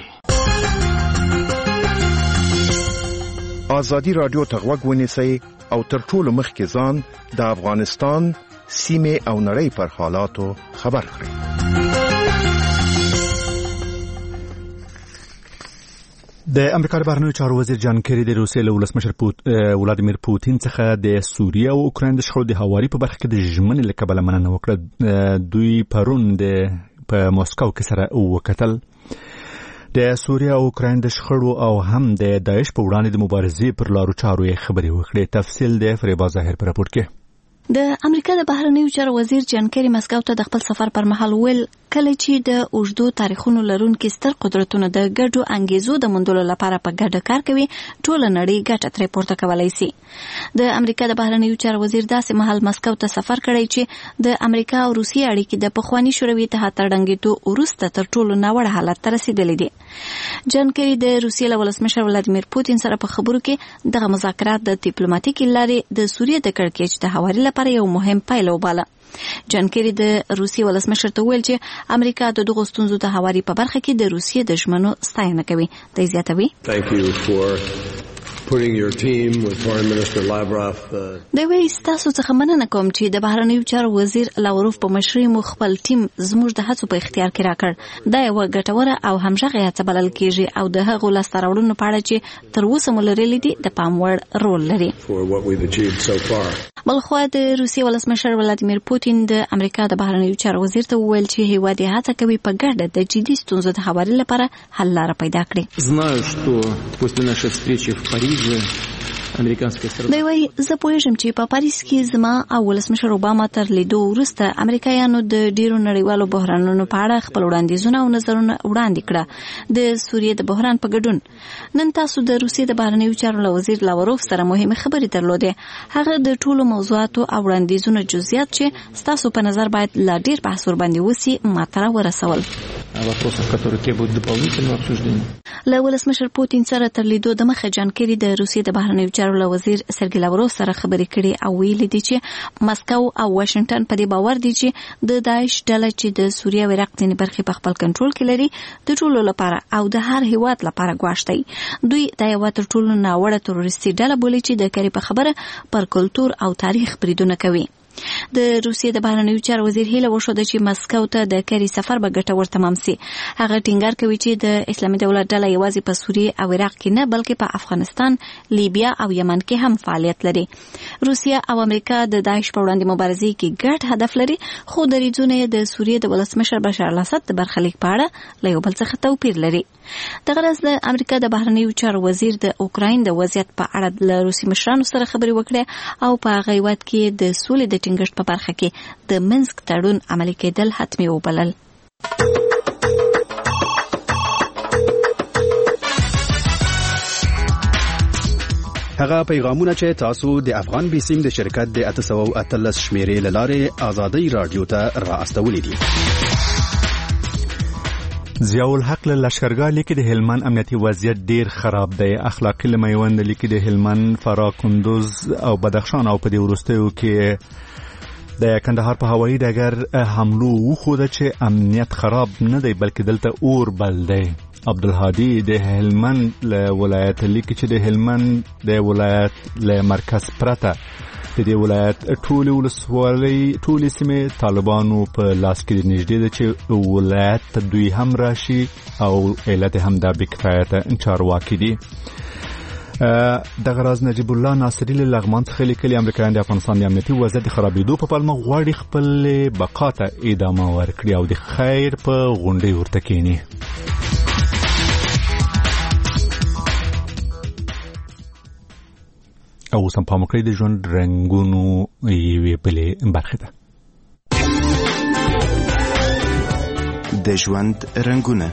L: آزادی رادیو ته غوږ ونیسئ او تر ټولو مخکې ځان د افغانستان سیمې او نړۍ پر حالاتو خبر کړئ.
A: د امریکا د بهرنیو چارو وزیر جان کری د روسیې له ولسمشر ولادیمیر پوتین څخه د سوریه او اوکراین د شخړو د هواري په برخه کې د ژمنې له کبله مننه وکړه. دوی پرون د په موسکو کې سره وکتل. د سوریه او اوکراین د شخړو او هم د داعش په وړاندې د مبارزې پر لارو چارو یې خبرې وکړې. تفصیل د فریبا ظاهر په راپور کې.
F: د امریکا د بهرنیو چارو وزیر جان کری مسکو ته د خپل سفر پر مهال ویل کله چې د اوږدو تاریخونو لرونکي ستر قدرتونو د ګډو انګیزو د موندلو لپاره په ګډه کار کوي ټول نړۍ ګټه ترې پورته کولی سي. د امریکا د بهرنیو چارو وزیر داسې مهال مسکو ته سفر کړی چې د امریکا او روسیې اړیکې د پخواني شوروي اتحاد تر ړنګېدو وروسته تر ټولو ناوړه حالت ته رسېدلې دي. جان کری د روسیې له ولسمشر ولادیمیر پوتین سره په خبرو کې دغه مذاکرات د ډیپلوماټیکي لارې د سوریې د کړکېچ د هواري لپاره یو مهم پیل وباله. جان کری د روسیې ولسمشر ته ویل چې امریکا د دغو ستونزو د هواري په برخه کې د روسیې د ژمنو ستاینه کوي. دی زیاتوي دی وایي ستاسو څخه مننه کوم چې د بهرنیو چارو وزیر لاوروف په مشرۍ مو خپل ټیم زموږ د هڅو په اختیار کې راکړ. دا یوه ګټوره او همغږې هڅه بلل کېږي او د هغو لاسته راوړنو په اړه چې تر اوسه مو لرلي دي د پام وړ رول لري. بلخوا د روسیې ولسمشر ولادیمیر پوتین د امریکا د بهرنیو چارو وزیر ته وویل چې هیواد یې هڅه کوي په ګډه د جدي ستونزو د هواري لپاره حل لاره پیدا کړي. دی وایي زه پوهېږم چې په پاریس کې زما او ولسمشر اوباما تر لیدو وروسته امریکایانو د ډیرو نړیوالو بحرانونو په اړه خپل وړاندیزونه او نظرونه وړاندې کړه. د سوریې د بحران په ګډون نن تاسو د روسیې د بهرنیو چارو له وزیر لاوروف سره مهمه خبرې درلودې. هغه د ټولو موضوعاتو او وړاندیزونو جزئیات چې ستاسو په نظر باید لا ډیر بحث ورباندې وسي ماته ورسول. له ولسمشر پوتین سره تر لیدو د مخه جان کیری د روسیې د بهرنیو چارو له وزیر سرګی لاوروف سره خبرې کړي او ویلي دي چې مسکو او واشنگټن په دې باور دي چې د داعش ډله چې د سوریه او عراق ځینې برخې په خپل کنټرول کې لري د ټولو لپاره او د هر هیواد لپاره ګواښ دی. دوی دا یوه تر ټولو ناوړه تروریستي ډله بولي چې د کری په خبره پر کلتور او تاریخ بریدونه کوي. د روسیې د بهرنیو چارو وزیر هیله وښوده چې مسکو ته د کری سفر به ګټور تمام سي. هغه ټینګار کوي چې د اسلامي دولت ډله یوازې په سوریې او عراق کې نه بلکې په افغانستان، لیبیا او یمن کې هم فعالیت لري. روسیه او امریکا د داعش په وړاندې مبارزې کې ګډ هدف لري، خو دریځونه یې د سوریې د ولسمشر بشار الاسد د برخلیک په اړه له یو بل څخه توپیر لري. دغه ورځ د امریکا د بهرنیو چارو وزیر د اوکراین د وضعیت په اړه له روسي مشرانو سره خبرې وکړې او په هغه هیواد کې د سولې د ټینګښت په برخه کې د منسک تړون عملي کېدل حتمي وبلل.
P: هغه پیغامونه چې تاسو د افغان بیسیم د شرکت د اته سوه او اتلس شمیرې له لارې ازادي رادیو ته را استولي دي.
A: ضیاء الحق له لشکرګاه لیکي د هلمند امنیتي وضعیت ډیر خراب دی. اخلاقی لمیوند لیکي د هلمند، فرا، کندوز او بدخشان او په دې وروستیو کې د کندهار په هوایي ډګر حملو وښوده چې امنیت خراب نه دی بلکې دلته اور بل دی. عبدالهادي د هلمند له ولایت لیکي چې د هلمند د ولایت له مرکز پرته د دې ولایت ټولې ولسوالۍ ټولې سیمې طالبانو په لاس کې نږدې ده چې ولایت ته دوی هم راشي او علت هم دا بکفایته چارواکي دي. دغه راز نجیب الله ناصري له لغمان څخه لیکلي امریکایان د افغانستان د امنیتي وضعیت خرابېدو په پلمه غواړي خپل بقا ته ادامه ورکړي او د خیر په غونډۍ ورته کینی. او سم پام وکړئ د ژوند رنګونو یوې بلې برخه ده.
Q: د ژوند رنګونه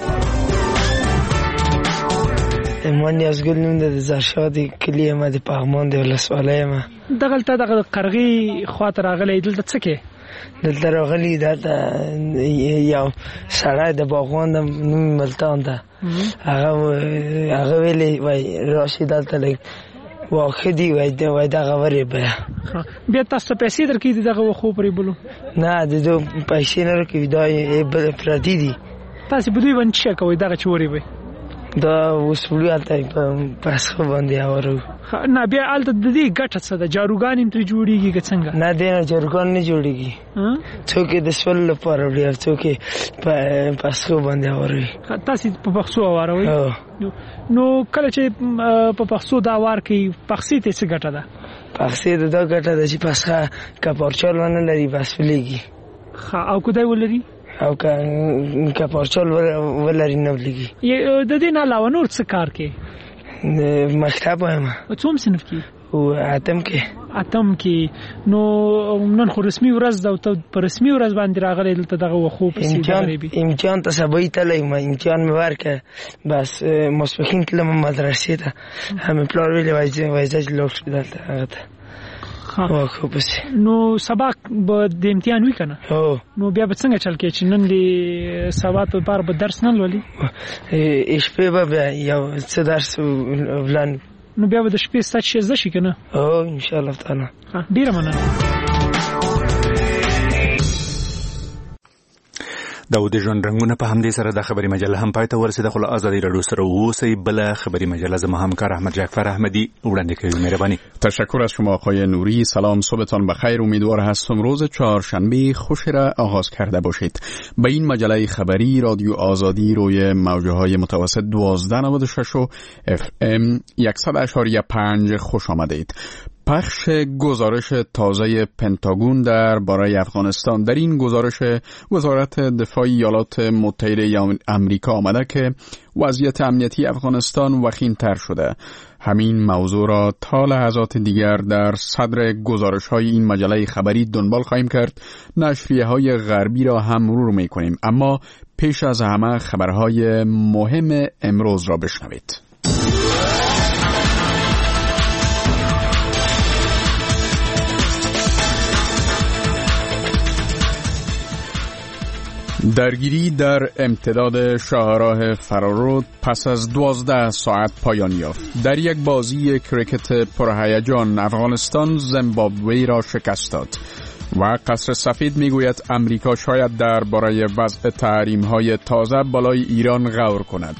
R: من یازګل نوم د زرشاد کلی ما د پغمان د ولسوالۍ ما
S: دغلته دغه قرغې خواته راغلی دلته څه کې
R: دلته راغلی دلته یو سړی د باغوان د نوم ملتان ده هغه هغه ویلی وای راشي دلته لږ واخه دی وای دا وای دا غوړې بیا
S: بیا تاسو پیسې درکې دغه خو پرې بولو
R: نه د دو پیسې نه درکې دا بل پردي دي
S: تاسو بده ون چې کوي دغه چوري وای
R: دا وسولیا ته پس خو باندې اورو
S: نه بیا الته د دې ګټه څه ده جاروګان هم تر جوړیږي څنګه
R: نه دی جاروګان نه جوړیږي څوک د سول لپاره لري څوک پس خو باندې اوري
S: تاسو په پښتو اوروي نو کله چې په پښتو دا وار کې پښتو ته څه ګټه ده
R: پښتو دا ګټه ده چې پسخه کپورچل نه لري بس ولېږي
S: او کدی ولري
R: او که که پارچال ولري نه ولګي
S: د دې نه علاوه نور څه کار کې
R: مکتب وایم
S: څوم صنف کې
R: او اتم کې
S: اتم کې نو نن خو رسمي ورځ ده او په رسمي ورځ باندې راغلی دلته دغه وخو په
R: امتحان امتحان ته سبا تللی ما امتحان مې ورکړ بس ماسپښین تلم مدرسې ته همې پلار ویلې وایي وایي چې لاړ شو دلته هغه ته
S: نو سبا به د امتحان وی کنه نو بیا به څنګه چل کې چې نن دی سبا ته بار به درس نه لولي
R: شپې به یو څه درس ولان
S: نو بیا به د شپې سات شې زشي کنه
R: او ان شاء الله تعالی
S: ډیره مننه.
A: د د ژوند رنگونه په همدې سره د خبري مجله هم پای ته ورسېده. خو له آزادي راډیو سره اوسئ. بله خبري مجله زما همکار احمد جعفر احمدی وړاندې کوي. مهرباني.
T: تشکر از شما آقای نوری. سلام، صبحتان بخیر. امیدوار هستم روز چهارشنبه خوشی را آغاز کرده باشید. به این مجله خبری رادیو آزادی روی موجه‌های متوسط دوازده نود و شش و اف ام صد اشاری پنج خوش آمدید. پخش گزارش تازه پنتاگون در باره افغانستان. در این گزارش وزارت دفاع ایالات متحده آمریکا آمده که وضعیت امنیتی افغانستان وخیم‌تر شده. همین موضوع را تا لحظات دیگر در صدر گزارش های این مجله خبری دنبال خواهیم کرد. نشریه های غربی را هم مرور می کنیم، اما پیش از همه خبرهای مهم امروز را بشنوید. درگیری در امتداد شاهراه فرارود پس از دوازده ساعت پایان یافت. در یک بازی کریکت پرهیجان افغانستان زیمبابوه را شکست داد و قصر سفید میگوید امریکا شاید درباره وضع تحریم‌های تازه بالای ایران غور کند.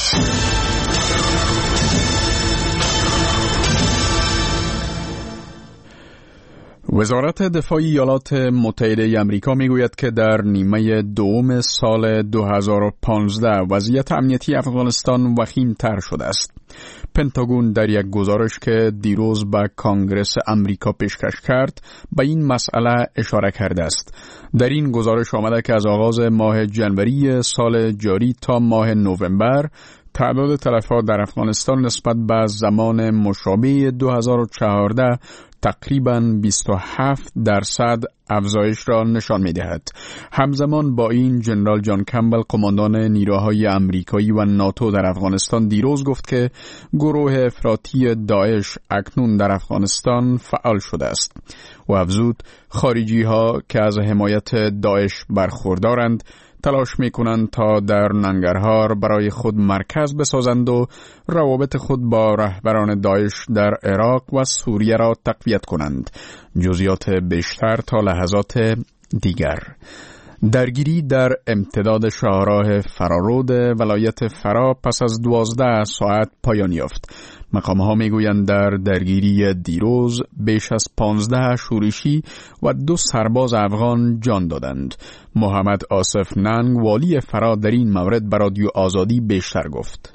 T: وزارت دفاع ایالات متحده آمریکا میگوید که در نیمه دوم سال دو هزار و پانزده وضعیت امنیتی افغانستان وخیم‌تر شده است. پنتاگون در یک گزارش که دیروز به کانگرس آمریکا پیشکش کرد به این مسئله اشاره کرده است. در این گزارش آمده که از آغاز ماه جنوری سال جاری تا ماه نوامبر تعداد تلفات در افغانستان نسبت به زمان مشابه دو هزار و چهارده تقریباً بیست و هفت درصد افزایش را نشان می‌دهد. همزمان با این جنرال جان کمبل قماندان نیروهای آمریکایی و ناتو در افغانستان دیروز گفت که گروه افراطی داعش اکنون در افغانستان فعال شده است و افزود خارجی‌ها که از حمایت داعش برخوردارند تلاش میکنند تا در ننگرهار برای خود مرکز بسازند و روابط خود با رهبران داعش در عراق و سوریه را تقویت کنند. جزئیات بیشتر تا لحظات دیگر. درگیری در امتداد شاهراه فرارود ولایت فرا پس از دوازده ساعت پایان یافت. مقام‌ها میگویند در درگیری دیروز بیش از پانزده شورشی و دو سرباز افغان جان دادند. محمد آصف ننگ والی فرا در این مورد به رادیو آزادی بیشتر گفت.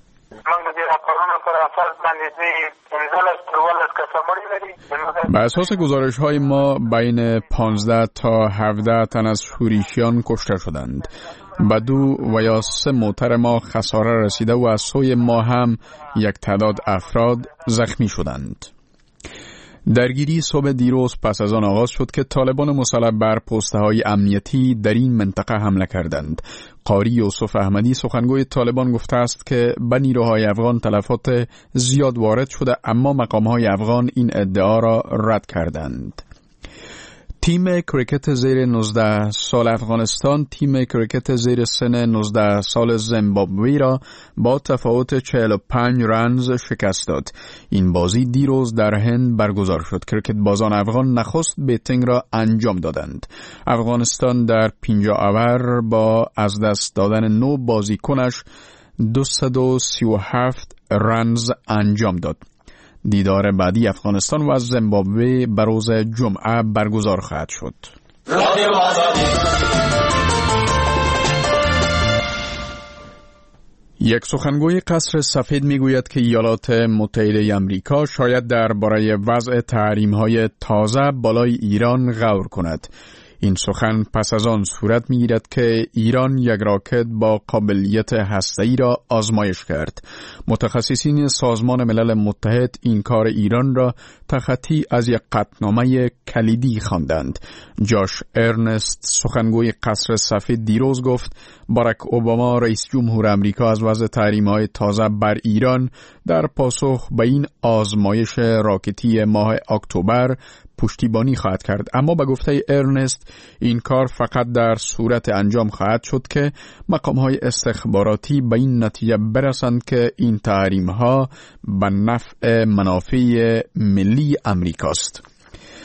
T: به اساس گزارش های ما بین پانزده تا هفده تن از شورشیان کشته شدند. به دو و یا سه موتر ما خساره رسیده و از سوی ما هم یک تعداد افراد زخمی شدند. درگیری صبح دیروز پس از آن آغاز شد که طالبان مسلح بر پسته های امنیتی در این منطقه حمله کردند. قاری یوسف احمدی سخنگوی طالبان گفته است که به نیروهای افغان تلفات زیاد وارد شده، اما مقامهای افغان این ادعا را رد کردند. تیم کریکت زیر نوزده سال افغانستان تیم کریکت زیر سن نوزده سال زیمبابوه را با تفاوت چهل و پنج رنز شکست داد. این بازی دیروز در هند برگزار شد. کریکت بازان افغان نخست بیتینگ را انجام دادند. افغانستان در پنجاه اوور با از دست دادن نو بازیکنش دویست و سی و هفت رنز انجام داد. دیدار بعدی افغانستان و زیمبابوه به روز جمعه برگزار خواهد شد. یک سخنگوی قصر سفید میگوید که ایالات متحده آمریکا شاید درباره وضع تحریم‌های تازه بالای ایران غور کند. این سخن پس از آن صورت می‌گیرد که ایران یک راکت با قابلیت هسته‌ای را آزمایش کرد. متخصصین سازمان ملل متحد این کار ایران را تخطی از یک قطعنامه کلیدی خواندند. جاش ارنست سخنگوی قصر سفید دیروز گفت باراک اوباما رئیس جمهور آمریکا از وضع تحریم‌های تازه بر ایران در پاسخ به این آزمایش راکتی ماه اکتبر پشتیبانی خواهد کرد، اما به گفته ارنست این کار فقط در صورت انجام خواهد شد که مقام‌های استخباراتی به این نتیجه برسند که این تحریم‌ها به نفع منافع ملی امریکاست.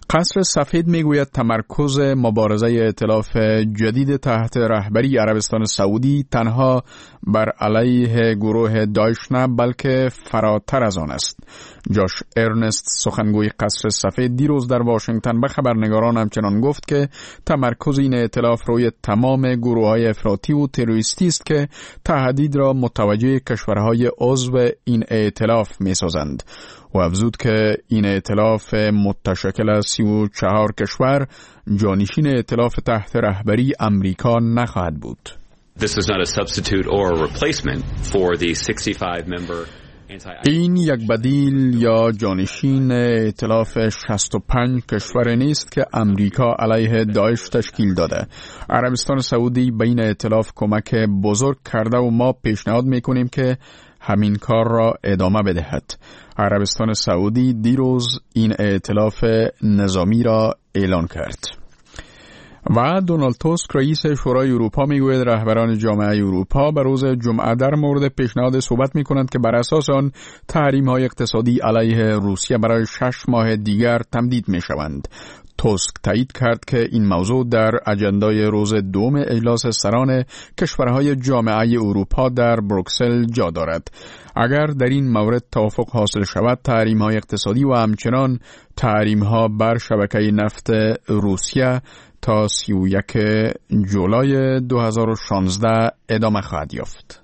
T: قصر سفید میگوید تمرکز مبارزه ائتلاف جدید تحت رهبری عربستان سعودی تنها بر علیه گروه داعش نه بلکه فراتر از آن است. جاش ارنست سخنگوی قصر سفید دیروز در واشنگتن به خبرنگاران همچنان گفت که تمرکز این ائتلاف روی تمام گروه‌های افراطی و تروریستی است که تهدید را متوجه کشورهای عضو این ائتلاف می‌سازند و افزود که این ائتلاف متشکل از سی و چهار کشور جانشین ائتلاف تحت رهبری امریکا نخواهد بود.
C: This is not a substitute or a replacement for the sixty-five member
T: این یک بدیل یا جانشین ائتلاف شصت و پنج کشور نیست که امریکا علیه داعش تشکیل داده. عربستان سعودی به این ائتلاف کمک بزرگ کرده و ما پیشنهاد میکنیم که همین کار را ادامه بدهد. عربستان سعودی دیروز این ائتلاف نظامی را اعلان کرد. و دونالد توسک رئیس شورای اروپا میگوید رهبران جامعه اروپا به روز جمعه در مورد پیشنهاد صحبت میکنند که بر اساس آن تحریم های اقتصادی علیه روسیه برای شش ماه دیگر تمدید میشوند. توسک تایید کرد که این موضوع در اجندای روز دوم اجلاس سران کشورهای جامعه اروپا در بروکسل جا دارد. اگر در این مورد توافق حاصل شود، تحریم‌های اقتصادی و همچنان تحریم‌ها بر شبکه نفت روسیه تا سی و یک جولای دو هزار و شانزده ادامه خواهد یافت.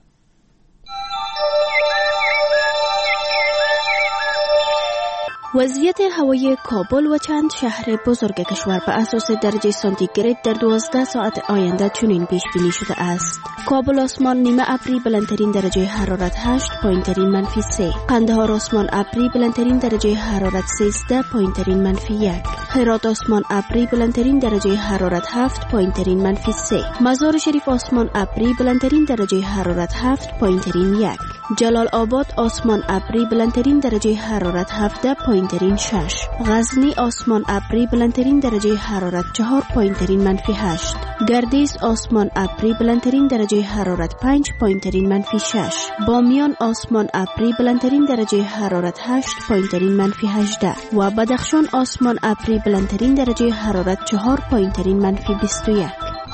F: وضعیت هوای کابل و چند شهر بزرگ کشور به اساس درجه سانتیگراد در دوازده ساعت آینده چنین پیش بینی شده است. کابل آسمان نیمه ابری بلندترین درجه حرارت هشت، پایینترین منفی سه. قندهار آسمان ابری بلندترین درجه حرارت سیزده، پایینترین منفی یک. هرات آسمان ابری بلندترین درجه حرارت هفت، پایینترین منفی سه. مزار شریف آسمان ابری بلندترین درجه حرارت هفت، پایینترین یک. جلال آباد آسمان ابری بلندترین درجه حرارت هفده، پایینترین شش. غزنی آسمان ابری بلندترین درجه حرارت چهار، پایینترین منفی هشت. گردیز آسمان ابری بلندترین درجه حرارت پنج، پایینترین منفی شش. بامیان آسمان ابری بلندترین درجه حرارت هشت، پایینترین منفی هجده. و بدخشان آسمان ابری بلندترین درجه حرارت چهار، پایینترین منفی بیست و یک.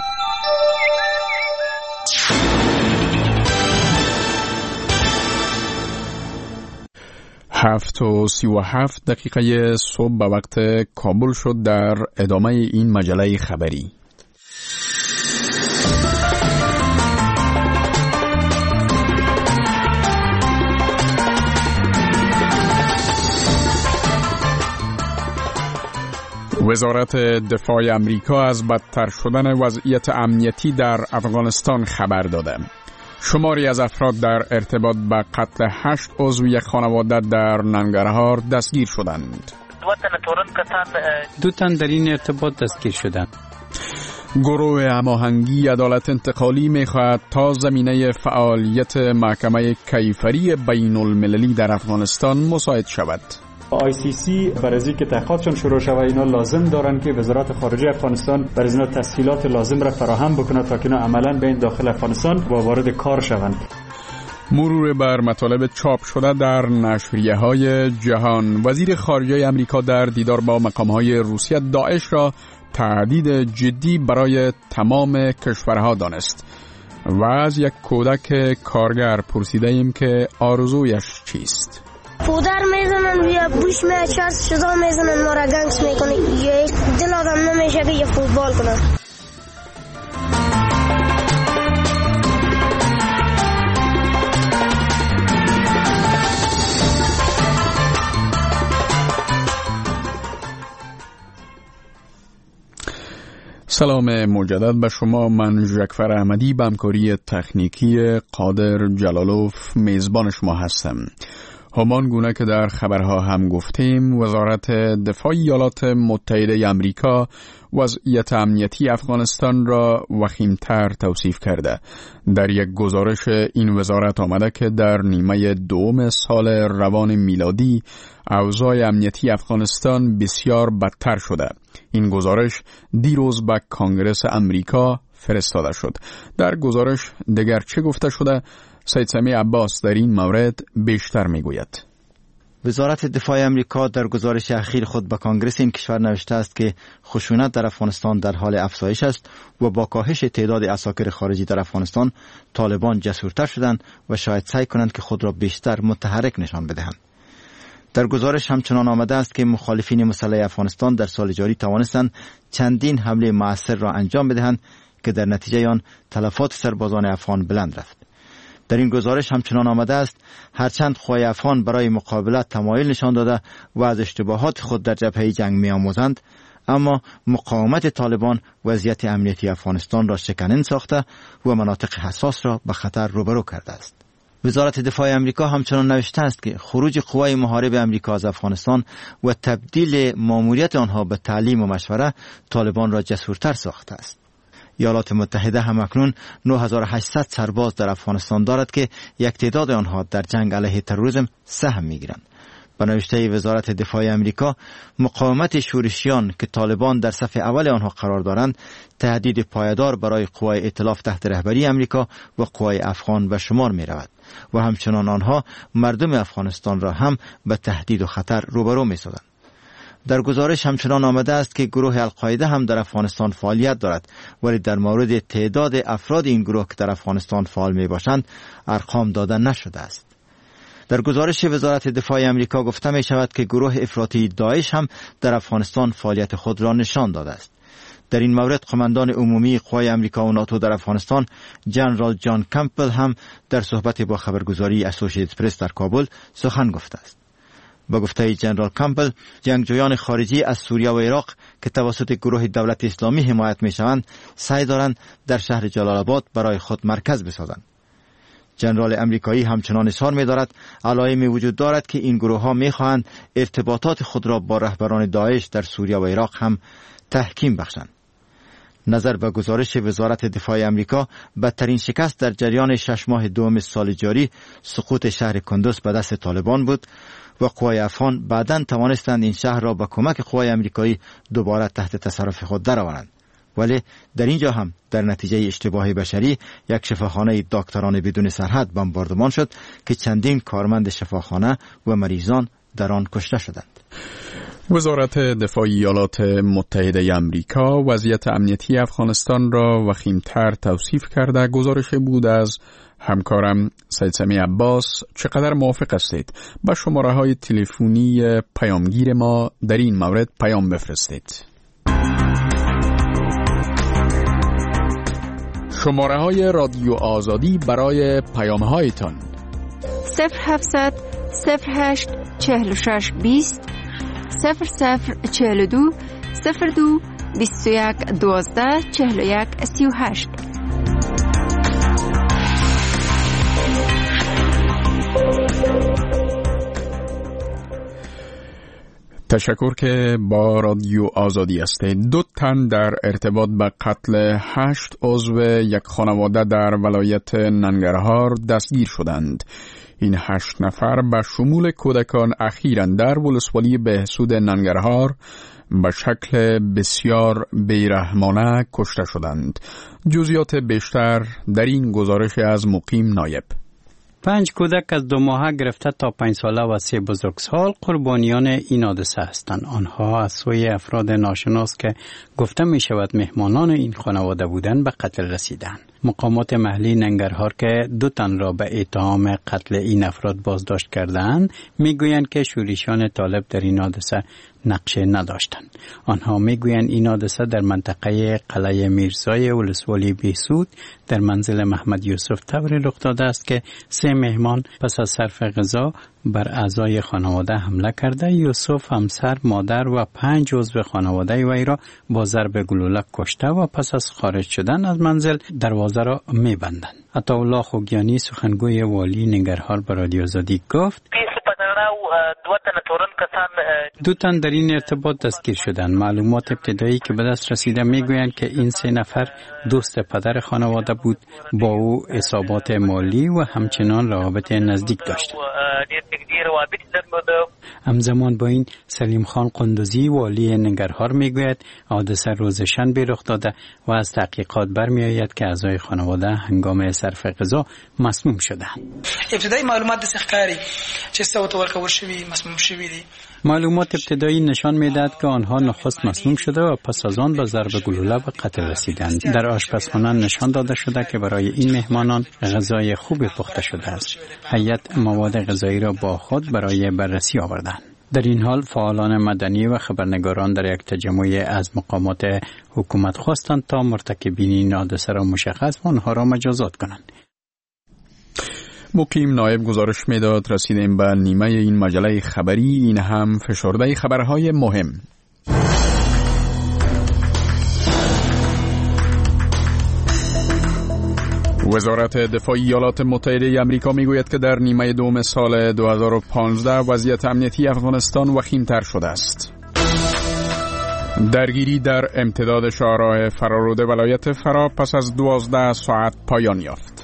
T: هفت و سی و هفت دقیقه صبح به وقت کابل شد. در ادامه این مجله خبری وزارت دفاع امریکا از بدتر شدن وضعیت امنیتی در افغانستان خبر داده. شماری از افراد در ارتباط با قتل هشت عضو یک خانواده در ننگرهار دستگیر شدند.
U: دو تن در این ارتباط دستگیر شدند.
T: گروه هماهنگی عدالت انتقالی می‌خواهد تا زمینه فعالیت محکمه کیفری بین المللی در افغانستان مساعد شود.
E: آی سی سی برای از اینکه تحقیقاتشون شروع شود اینا لازم دارن که وزارت خارجه افغانستان برای اینا تسهیلات لازم را فراهم بکنه تا که اینا عملاً به این داخل افغانستان و وارد کار شوند.
T: مرور بر مطالب چاپ شده در نشریه‌های جهان. وزیر خارجه امریکا در دیدار با مقام‌های روسیه داعش را تهدید جدی برای تمام کشورها دانست و از یک کودک کارگر پرسیده ایم که آرزویش چیست.
V: پودر میزنن یا بوش میچرد شدا میزنن ما را گنگس میکنه یا دل آدم نمیشه که یه فوتبال کنن.
T: سلام مجدد به شما. من ژکفر احمدی به همکاری تکنیکی قادر جلالوف میزبان شما هستم. همان گونه که در خبرها هم گفتیم، وزارت دفاع ایالات متحده آمریکا وضعیت امنیتی افغانستان را وخیمتر توصیف کرده. در یک گزارش این وزارت آمده که در نیمه دوم سال روان میلادی اوضاع امنیتی افغانستان بسیار بدتر شده. این گزارش دیروز به کانگرس امریکا فرستاده شد. در گزارش دیگر چه گفته شده؟ سید سمیع عباس در این مورد بیشتر میگوید.
B: وزارت دفاع آمریکا در گزارش اخیر خود به کانگرس این کشور نوشته است که خشونت در افغانستان در حال افزایش است و با کاهش تعداد عساکر خارجی در افغانستان طالبان جسورتر شدند و شاید سعی کنند که خود را بیشتر متحرک نشان بدهند. در گزارش همچنان آمده است که مخالفین مسلح افغانستان در سال جاری توانستند چندین حمله مؤثر را انجام بدهند که در نتیجه آن تلفات سربازان افغان بلند رفت. در این گزارش همچنان آمده است هرچند قوای افغان برای مقابلت تمایل نشان داده و از اشتباهات خود در جبهه جنگ می‌آموزند، اما مقاومت طالبان وضعیت امنیتی افغانستان را شکننده ساخته و مناطق حساس را به خطر روبرو کرده است. وزارت دفاع آمریکا همچنان نوشته است که خروج قوای محارب آمریکا از افغانستان و تبدیل ماموریت آنها به تعلیم و مشوره طالبان را جسورتر ساخته است. ایالات متحده همکنون نه هزار و هشتصد سرباز در افغانستان دارد که یک تعداد آنها در جنگ علیه تروریسم سهم می‌گیرند. به نوشته وزارت دفاع آمریکا، مقاومت شورشیان که طالبان در صف اول آنها قرار دارند، تهدید پایدار برای قوای ائتلاف تحت رهبری آمریکا و قوای افغان به شمار می‌رود و همچنان آنها مردم افغانستان را هم به تهدید و خطر روبرو می‌سازند. در گزارش همچنان آمده است که گروه القاعده هم در افغانستان فعالیت دارد، ولی در مورد تعداد افراد این گروه که در افغانستان فعال می باشند ارقام داده نشده است. در گزارش وزارت دفاع آمریکا گفته می شود که گروه افراطی داعش هم در افغانستان فعالیت خود را نشان داده است. در این مورد قماندان عمومی قوای آمریکا و ناتو در افغانستان جنرال جان کمپل هم در صحبت با خبرگزاری اسوسییتد پرس در کابل سخن گفته است. با گفته جنرال کامپل، جنگجویان خارجی از سوریه و عراق که توسط گروه دولت اسلامی حمایت می شوند سعی دارند در شهر جلال آباد برای خود مرکز بسازند. جنرال امریکایی همچنان اظهار می دارد علائمی وجود دارد که این گروه ها می خواهند ارتباطات خود را با رهبران داعش در سوریه و عراق هم تحکیم بخشند. نظر به گزارش وزارت دفاع آمریکا، بدترین شکست در جریان شش ماه دوم سال جاری سقوط شهر کندوز به دست طالبان بود و قوای افغان بعداً توانستند این شهر را با کمک قوای آمریکایی دوباره تحت تصرف خود درآورند. ولی در اینجا هم در نتیجه اشتباه بشری یک شفاخانه دکتران بدون سرحد بمباردمان شد که چندین کارمند شفاخانه و مریضان در آن کشته شدند.
T: وزارت دفاع ایالات متحده آمریکا وضعیت امنیتی افغانستان را وخیمتر توصیف کرده. گزارش بود از همکارم سید سمی عباس. چقدر موافق هستید؟ با شماره های تلفنی پیامگیر ما در این مورد پیام بفرستید. شماره های رادیو آزادی برای پیام هایتان:
D: صفر هفتصد صفر هشت چهل و شش بیست صفر صفر چهل و دو صفر دو بیست و یک دوازده چهل و یک سی و هشت.
T: تشکر که با رادیو آزادی هستید. دو تن در ارتباط به قتل هشت عضو یک خانواده در ولایت ننگرهار دستگیر شدند. این هشت نفر به شمول کودکان اخیراً در ولسوالی بهسود ننگرهار به شکل بسیار بیرحمانه کشته شدند. جزئیات بیشتر در این گزارش از مقیم نایب.
U: پنج کودک از دو ماهه گرفته تا پنج ساله و سه بزرگسال قربانیان این حادثه هستند. آنها از سوی افراد ناشناس که گفته می شود مهمانان این خانواده بودند به قتل رسیدند. مقامات محلی ننگرهار که دو تن را به اتهام قتل این افراد بازداشت کردند میگویند که شورشیان طالب در این حادثه نقشه نداشتند. آنها میگویند این حادثه در منطقه قلعه میرزای ولسوالی بهسود در منزل محمد یوسف طوری رخ داده است که سه مهمان پس از صرف غذا بر اعضای خانواده حمله کرده یوسف همسر، مادر و پنج عضو خانواده وی را با ضرب گلوله کشته و پس از خارج شدن از منزل دروازه را می‌بندند. عطاالله خوگیانی سخنگوی والی ننگرهار به رادیو آزادی گفت دو تن در این ارتباط دستگیر شدند. معلومات ابتدایی که به دست رسیده میگویند که این سه نفر دوست پدر خانواده بود، با او حسابات مالی و همچنان روابط نزدیک داشتند.
G: ډېر نږدې روابط درلودل.
U: همزمان با این سلیم خان قندوزی والی ننگرهار میگوید حادثه روز شنبه رخ داده و از تحقیقات برمیآید که اعضای خانواده هنگام صرف غذا مسموم شدند.
I: ابتدایی معلومات د ښکاری چې څه ورکول شوی مسموم شوی دي.
U: معلومات ابتدایی نشان میدهد که آنها نخست مسموم شده و پس از آن به ضرب گلوله به قتل رسیدند. در آشپزخانه نشان داده شده که برای این مهمانان غذای خوبی پخته شده است. هیئت مواد غذایی را با خود برای بررسی آوردند. در این حال فعالان مدنی و خبرنگاران در یک تجمع از مقامات حکومت خواستند تا مرتکبین این حادثه را مشخص و آنها را مجازات کنند.
T: مقیم نایب گزارش میداد رسیدیم به نیمه این مجله خبری. این هم فشرده خبرهای مهم. وزارت دفاع ایالات متحده آمریکا میگوید که در نیمه دوم سال دو هزار و پانزده وضعیت امنیتی افغانستان وخیم‌تر شده است. درگیری در امتداد شاهراه فرارود ولایت فرا پس از دوازده ساعت پایان یافت.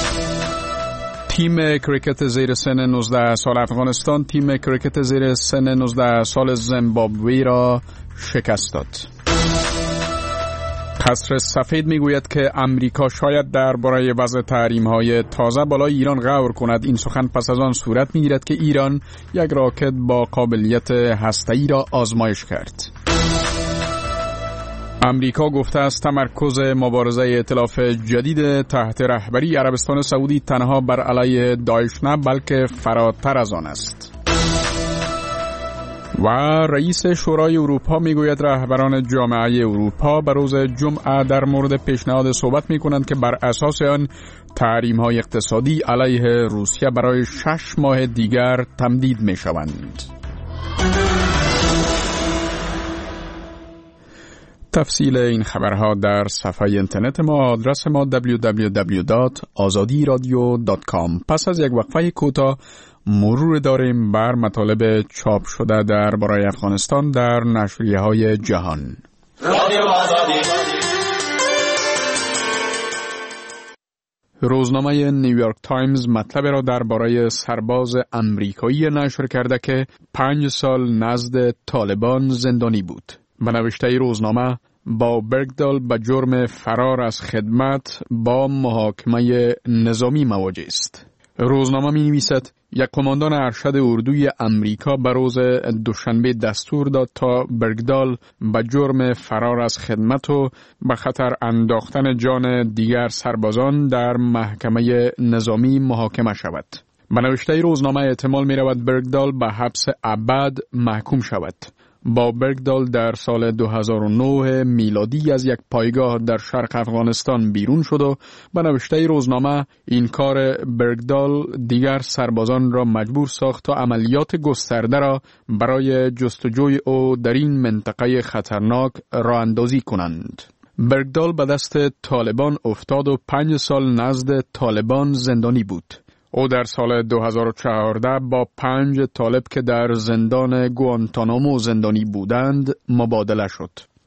T: تیم کریکت زیر سن نوزده سال افغانستان تیم کریکت زیر سن نوزده سال زیمبابوه را شکست داد. قصر سفید میگوید که امریکا شاید درباره وضع تحریم‌های تازه بالای ایران غور کند. این سخن پس از آن صورت میگیرد که ایران یک راکت با قابلیت هسته‌ای را آزمایش کرد. امریکا گفته است تمرکز مبارزه ائتلاف جدید تحت رهبری عربستان سعودی تنها بر علیه داعش نه بلکه فراتر از آن است. و رئیس شورای اروپا میگوید رهبران جامعه اروپا به روز جمعه در مورد پیشنهاد صحبت میکنند که بر اساس آن تحریم‌های اقتصادی علیه روسیه برای شش ماه دیگر تمدید میشوند. تفصیل این خبرها در صفحه اینترنت ما. آدرس ما دبلیو دبلیو دبلیو دات آزادی رادیو دات کام. پس از یک وقفه کوتاه مرور داریم بر مطالب چاپ شده در برای افغانستان در نشریه‌های جهان. روزنامه نیویورک تایمز مطلب را درباره سرباز امریکایی نشر کرده که پنج سال نزد طالبان زندانی بود. به نوشته روزنامه با برگدال به جرم فرار از خدمت با محاکمه نظامی مواجه است. روزنامه می نویسد یک قماندان ارشد اردوی امریکا به روز دوشنبه دستور داد تا برگدال به جرم فرار از خدمت و به خطر انداختن جان دیگر سربازان در محکمه نظامی محاکمه شود. به نوشته روزنامه احتمال می رود برگدال به حبس ابد محکوم شود. با برگدال در سال دو هزار و نه میلادی از یک پایگاه در شرق افغانستان بیرون شد و به نوشته روزنامه این کار برگدال دیگر سربازان را مجبور ساخت تا عملیات گسترده را برای جستجوی او در این منطقه خطرناک راه اندازی کنند. برگدال به دست طالبان افتاد و پنج سال نزد طالبان زندانی بود. او در سال دو هزار و چهارده با پنج طالب که در زندان گوانتانامو زندانی بودند مبادله شد.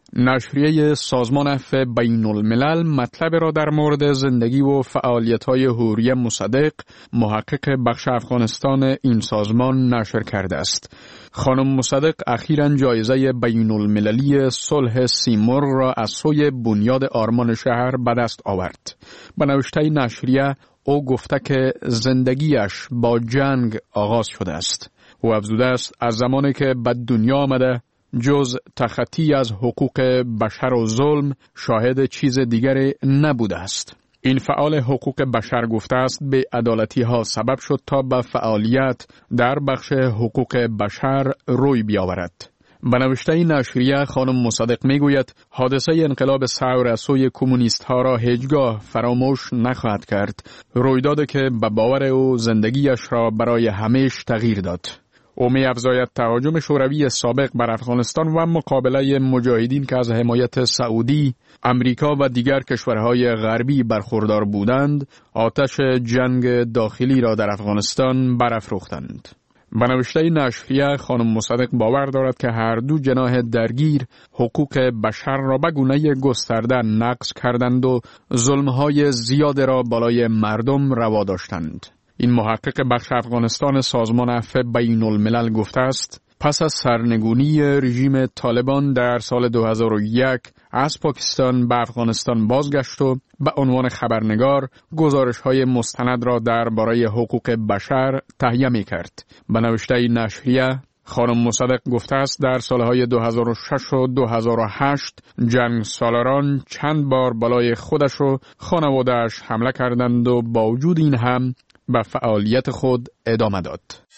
T: نشریه سازمان عفو بین الملل مطلب را در مورد زندگی و فعالیت‌های حوریه مصدق محقق بخش افغانستان این سازمان نشر کرده است. خانم مصدق اخیراً جایزه بین المللی صلح سیمرغ را از سوی بنیاد آرمان شهر به دست آورد. به نوشته نشریه او گفته که زندگیش با جنگ آغاز شده است. او افزوده است از زمانی که به دنیا آمده جز تخطی از حقوق بشر و ظلم شاهد چیز دیگری نبوده است. این فعال حقوق بشر گفته است به عدالتی ها سبب شد تا به فعالیت در بخش حقوق بشر روی بیاورد. به نوشته نشریه خانم مصدق میگوید حادثه انقلاب ثور از سوی کمونیست ها را هیچگاه فراموش نخواهد کرد. رویدادی که به باور او زندگیش را برای همیشه تغییر داد. او می افزاید تهاجم شوروی سابق بر افغانستان و مقابله مجاهدین که از حمایت سعودی، امریکا و دیگر کشورهای غربی برخوردار بودند، آتش جنگ داخلی را در افغانستان برافروختند. به نوشته نشریه خانم مصدق باور دارد که هر دو جناح درگیر حقوق بشر را به گونه گسترده نقض کردند و ظلمهای زیاد را بالای مردم روا داشتند. این محقق بخش افغانستان سازمان عفو بین الملل گفته است پس از سرنگونی رژیم طالبان در سال دو هزار و یک از پاکستان به افغانستان بازگشت و به عنوان خبرنگار گزارش‌های مستند را درباره حقوق بشر تهیه می‌کرد. به نوشته نشریه خانم مصدق گفته است در سالهای دو هزار و شش و دو هزار و هشت جنگ سالاران چند بار بالای خودش و خانواده‌اش حمله کردند و با وجود این هم به فعالیت خود ادامه داد.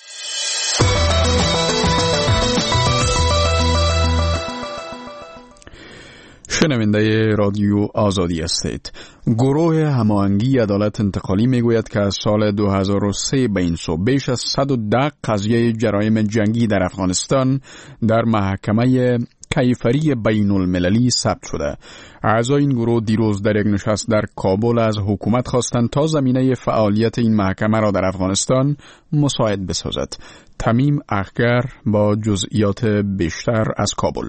T: شنونده رادیو آزادی هستید. گروه هماهنگی عدالت انتقالی میگوید که از سال دو هزار و سه به این سو بیش از صد و ده قضیه جرایم جنگی در افغانستان در محکمه کیفری بین المللی ثبت شده. اعضای این گروه دیروز در یک نشست در کابل از حکومت خواستند تا زمینه فعالیت این محکمه را در افغانستان مساعد بسازد. تمیم اخگر با جزئیات بیشتر از کابل.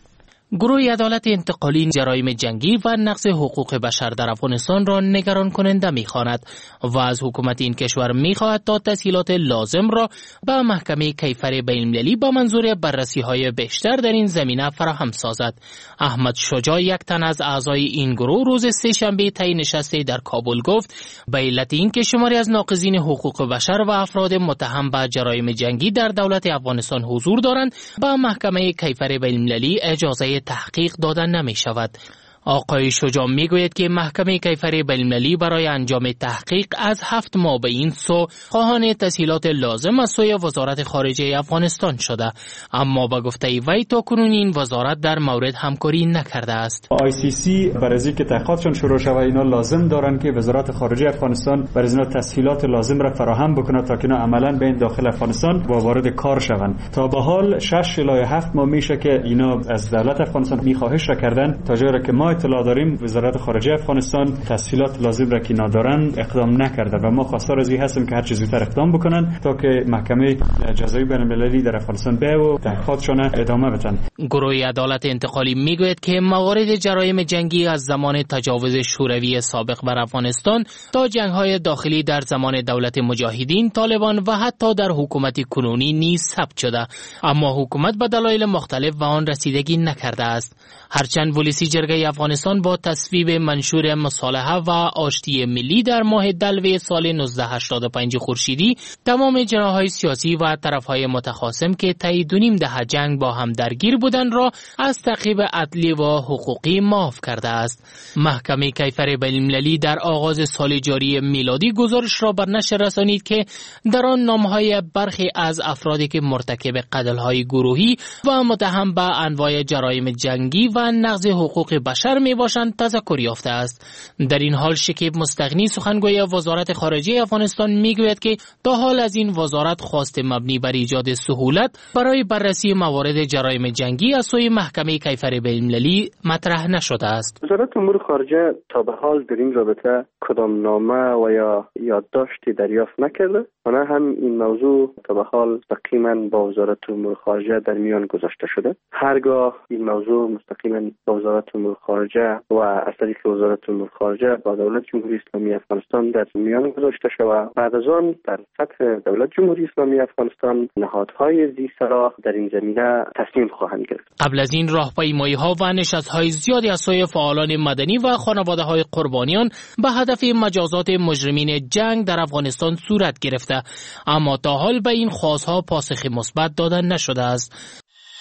H: گروه عدالت انتقالی جرایم جنگی و نقض حقوق بشر در افغانستان را نگران کننده می‌خواند و از حکومت این کشور می‌خواهد تا تسهیلات لازم را به محکمه کیفری بین‌المللی با منظور بررسی‌های بیشتر در این زمینه فراهم سازد. احمد شجاع، یک تن از اعضای این گروه، روز سه شنبه طی نشستی در کابل گفت به علت اینکه شماری از ناقضین حقوق بشر و افراد متهم به جرایم جنگی در دولت افغانستان حضور دارند، به محکمه کیفری بین‌المللی اجازه تحقیق دادن نمی شود. آقای شجاع می گوید که محکمه کیفری بین‌المللی برای انجام تحقیق از هفت ماه به این سو خواهان تسهیلات لازم از سوی وزارت خارجه افغانستان شده، اما با گفته وی تا کنون این وزارت در مورد همکاری نکرده است.
E: آی سی سی برای از اینکه تحقیقاتشون شروع شود اینا لازم دارن که وزارت خارجه افغانستان برای اینا تسهیلات لازم را فراهم بکنه تا که اینا عملاً به این داخل افغانستان و وارد کار شوند. تا به حال شش الی هفت ماه میشه که اینا از دولت افغانستان میخواهش را کردن تا جایی که ما اطلاع داریم وزارت خارجه افغانستان تسهیلات لازم را که ندارن اقدام نکرده و ما خواستار از این هستیم که هر چه زودتر اقدام بکنن تا که محکمه جزایی بین‌المللی در افغانستان به و تحقیقاتشون ادامه بدن.
H: گروه عدالت انتقالی میگوید که موارد جرایم جنگی از زمان تجاوز شوروی سابق بر افغانستان تا جنگ‌های داخلی در زمان دولت مجاهدین، طالبان و حتی در حکومت کنونی نیز ثبت شده، اما حکومت به دلایل مختلف به آن رسیدگی نکرده است. هرچند ولسی جرگه افغانستان با تصویب منشور مصالحه و آشتی ملی در ماه دلو سال نوزده هشتاد و پنج خورشیدی تمام جناح‌های سیاسی و طرف‌های متخاصم که طی دو نیم دهه جنگ با هم درگیر بودند را از تعقیب عدلی و حقوقی معاف کرده است. محکمه کیفری بین‌المللی در آغاز سال جاری میلادی گزارش را بر نشر رسانید که در آن نام‌های برخی از افرادی که مرتکب قتل‌های گروهی و متهم به انواع جرایم جنگی و نقض حقوق بشر می باشند تذکر یافته است. در این حال شکیب مستغنی، سخنگوی وزارت خارجه افغانستان، میگوید که تا حال از این وزارت خواست مبنی بر ایجاد سهولت برای بررسی موارد جرایم جنگی از سوی محکمه کیفری بین‌المللی مطرح نشده است.
O: وزارت امور خارجه تا به حال در این رابطه کدام نامه و یا یادداشتی دریافت نکرده. آنها هم این موضوع تا به حال مستقیما با وزارت امور خارجه در میان گذاشته شده. هرگاه این موضوع مستقیما با وزارت امور خارجه و از طریق وزارت امور خارجه با دولت جمهوری اسلامی افغانستان در میان گذاشته شود، بعد از آن در سطح دولت جمهوری اسلامی افغانستان نهادهای ذی صلاح در این زمینه تصمیم خواهند گرفت.
H: قبل از این راهپیمایی‌ها و نشست‌های زیادی از سوی فعالان مدنی و خانواده‌های قربانیان به هدف مجازات مجرمین جنگ در افغانستان صورت گرفته، اما تا حال به این خواست‌ها پاسخ مثبت داده نشده است.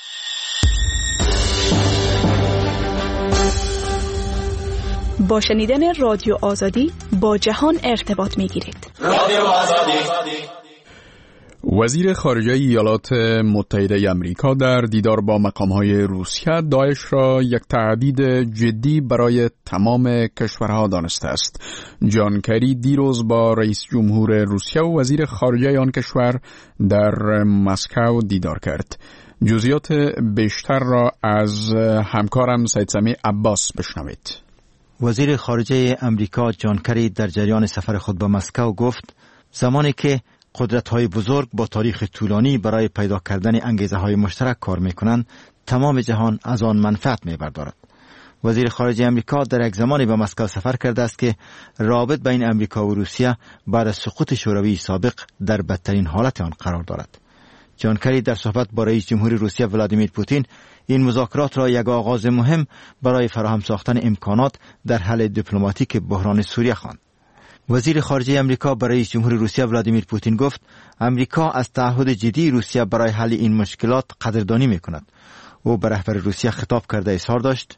J: با شنیدن رادیو آزادی با جهان ارتباط می‌گیرید. رادیو آزادی.
T: وزیر خارجه ایالات متحده آمریکا در دیدار با مقام‌های روسیه داعش را یک تهدید جدی برای تمام کشورها دانسته است. جان کری دیروز با رئیس جمهور روسیه و وزیر خارجه آن کشور در مسکو دیدار کرد. جزئیات بیشتر را از همکارم سید سمیع عباس بشنوید.
B: وزیر خارجه امریکا جان کری در جریان سفر خود به مسکو گفت زمانی که قدرت‌های بزرگ با تاریخ طولانی برای پیدا کردن انگیزه‌های مشترک کار می‌کنند، تمام جهان از آن منفعت می‌بردارد. وزیر خارجه امریکا در یک زمانی به مسکو سفر کرده است که رابط بین امریکا و روسیه بعد از سقوط شوروی سابق در بدترین حالت آن قرار دارد. جان کری در صحبت با رئیس جمهوری روسیه ولادیمیر پوتین این مذاکرات را یک آغاز مهم برای فراهم ساختن امکانات در حل دیپلماتیک بحران سوریه خواند. وزیر خارجه امریکا برای رئیس جمهوری روسیه ولادیمیر پوتین گفت امریکا از تعهد جدی روسیه برای حل این مشکلات قدردانی می‌کند. او به رهبر روسیه خطاب کرده اظهار داشت: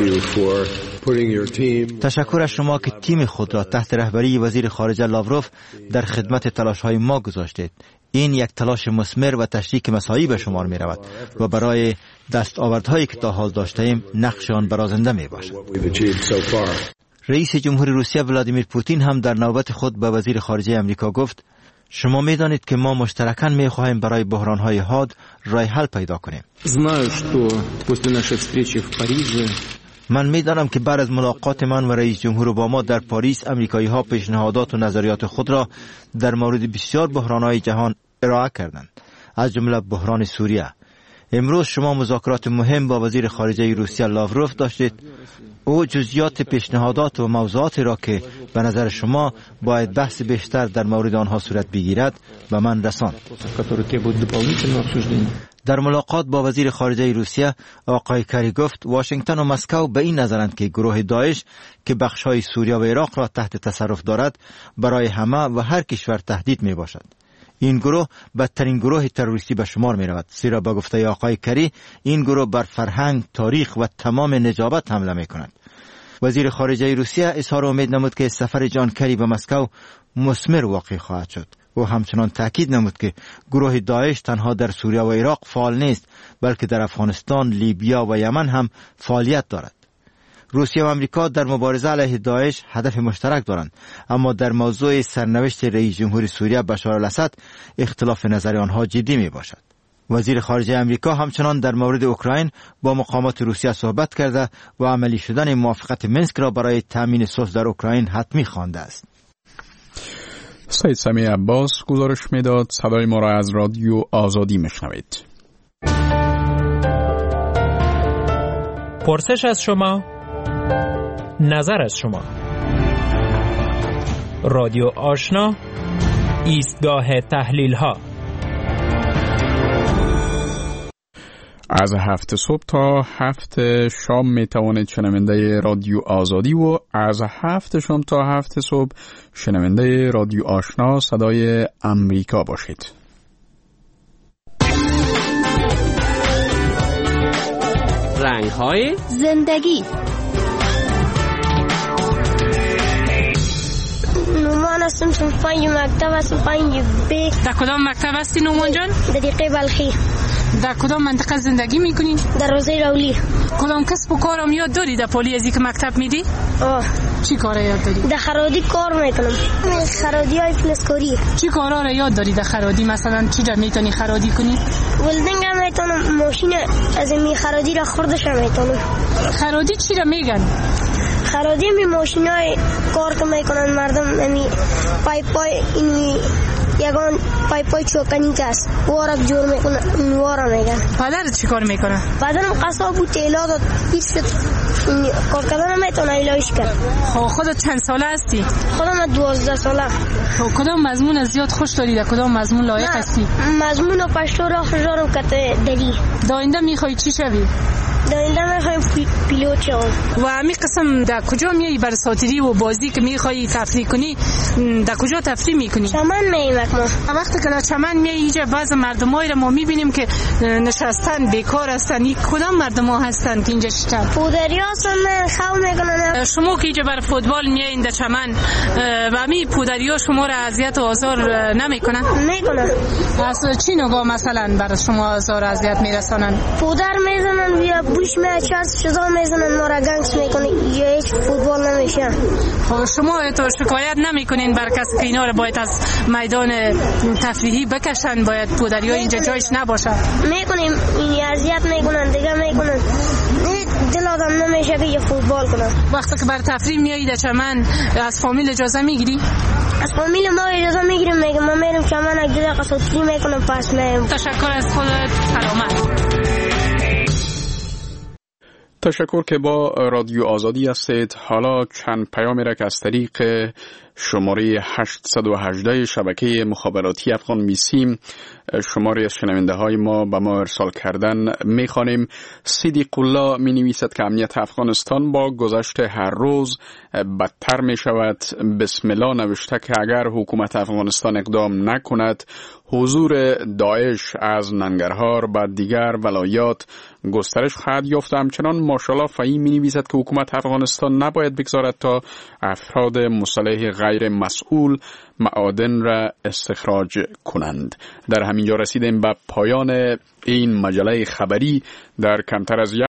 B: تشکر از شما که تیم خود را تحت رهبری وزیر خارجه لاوروف در خدمت تلاش‌های ما گذاشتید. این یک تلاش مثمر و تشریک مساعی به شمار می رود و برای دستاوردهایی که تا حال داشتیم نقش آن برازنده می باشد. رئیس جمهوری روسیه ولادیمیر پوتین هم در نوبت خود به وزیر خارجه امریکا گفت: شما می دانید که ما مشترکاً می خواهیم برای بحران‌های حاد راه حل پیدا کنیم. من می دانم که بعد از ملاقات من و رئیس جمهور اوباما در پاریس، امریکایی ها پیشنهادات و نظریات خود را در مورد بسیار بحران‌های جهان ارائه کردند، از جمله بحران سوریه. امروز شما مذاکرات مهم با وزیر خارجه روسیه لاوروف داشتید. او جزئیات پیشنهادات و موضوعاتی را که به نظر شما باید بحث بیشتر در مورد آنها صورت بگیرد به من رساند. در ملاقات با وزیر خارجه روسیه آقای کری گفت واشنگتن و مسکو به این نظرند که گروه داعش که بخش‌های سوریه و عراق را تحت تصرف دارد برای همه و هر کشور تهدید می باشد. این گروه بدترین گروه تروریستی به شمار می رود، زیرا به گفته آقای کری این گروه بر فرهنگ، تاریخ و تمام نجابت حمله می کند. وزیر خارجه روسیه اظهار امید نمود که سفر جان کری به مسکو مثمر واقع خواهد شد. او همچنان تاکید نمود که گروه داعش تنها در سوریه و عراق فعال نیست، بلکه در افغانستان، لیبیا و یمن هم فعالیت دارد. روسیه و امریکا در مبارزه علیه داعش هدف مشترک دارند، اما در موضوع سرنوشت رئیس جمهوری سوریه بشار الاسد اختلاف نظر آنها جدی می باشد. وزیر خارجه امریکا همچنان در مورد اوکراین با مقامات روسیه صحبت کرده و عملی شدن موافقت منسک را برای تامین صلح در اوکراین حتمی خوانده است.
T: سید سمیع عباس گزارش میداد. صدای ما را از رادیو آزادی میشنوید.
K: پرسش از شما، نظر از شما. رادیو آشنا، ایستگاه تحلیل ها.
T: از هفت صبح تا هفت شام می توانید شنونده رادیو آزادی و از هفت شام تا هفت صبح شنونده رادیو آشنا صدای امریکا باشید.
N: رنگ های
F: زندگی.
V: نومان هستم، صنف پنج مکتب هستم، پنج بی.
N: در کدام مکتب هستی نومان جان؟
V: دقیقه بلخی.
N: در کدام منطقه زندگی میکنی؟
V: در روزه رولی.
N: کدام کسب و کارم یاد داری در پلی ازی که مکتب میدی؟
V: آه.
N: چی کاره یاد داری؟
V: در خرادی کار میکنم. خرادی های فلسکاری.
N: چی کارا را یاد داری در خرادی؟ مثلا چی جا میتونی خرادی کنی؟
V: ولدنگ هم میتونم، ماشین از می خرادی را خوردش هم میتونم.
N: خرادی چی را میگن؟
V: خرادی می ماشین های کار که میکنن مردم، امی پایپ های اینوی یگان پایپ های چوکنی که است وارک جور میکنن، وارا میگن.
N: پدرت چی کار میکنه؟
V: پدرم قصاب بود، ایلا داد، هیچ کار کردن هم میتونه ایلاش کرد.
N: خب خودت چند ساله هستی؟
V: خودم دوازده ساله.
N: خب کدام مضمون زیاد خوش داری؟ در کدام مضمون لایق هستی؟
V: مضمون و پشتو را خجارم کته داری.
N: داینده میخوای چی شوی؟
V: داینده میخوایم پیلوت شوم.
N: و همی قسم در کجا میایی بر ساتری و بازی که میخوایی تفریح کنی؟ در کجا تفریح میکنی؟
V: چمن میاییم ما.
N: وقتی که در چمن میایی اینجا بعض مردمایی را ما میبینیم که نشستن بیکار هستن. این کدام مردما هستن که اینجا شتن؟
V: پودری هستن، خو میکنن.
N: شما که اینجا بر فوتبال میایین در چمن و همی پودری ها شما را اذیت و آزار نمیکنن؟
V: میکنن.
N: از چی نگاه مثلا بر شما آزار و اذیت میرسانن؟
V: پودر میزنن یا بوش میچاس شدا میزنن، ما را گنگس میکنن یا هیچ فوتبال نمیشن.
N: خب شما تو شکایت نمیکنین بر کسی که اینا رو باید از میدان تفریحی بکشن، باید پودری ها اینجا جایش نباشه؟
V: میکنیم، این اذیت میکنن دیگه میکنن، دل آدم نمیشه که یه فوتبال کنن.
N: وقتی که بر تفریح میایی در چمن از فامیل اجازه میگیری؟
V: از فامیل ما اجازه میگیریم، میگم ما میریم چمن یک دو قصوتی میکنم پس میریم.
N: تشکر از خودت، سلامت.
T: تشکر که با رادیو آزادی هستید. حالا چند پیامی را که از طریق شماره هشتصد و هجده شبکه مخابراتی افغان بیسیم شماره از شنونده های ما به ما ارسال کردن میخوانیم. صدیق الله می نویسد که امنیت افغانستان با گذشت هر روز بدتر می شود. بسم الله نوشته که اگر حکومت افغانستان اقدام نکند حضور داعش از ننگرهار و دیگر ولایات گسترش خواهد یافت. همچنان ماشاءالله فهیم می نویسد که حکومت افغانستان نباید بگذارد تا افراد مسلح غیر مسئول معادن را استخراج کنند. در همینجا رسیدیم به پایان این مجله خبری در کمتر از یک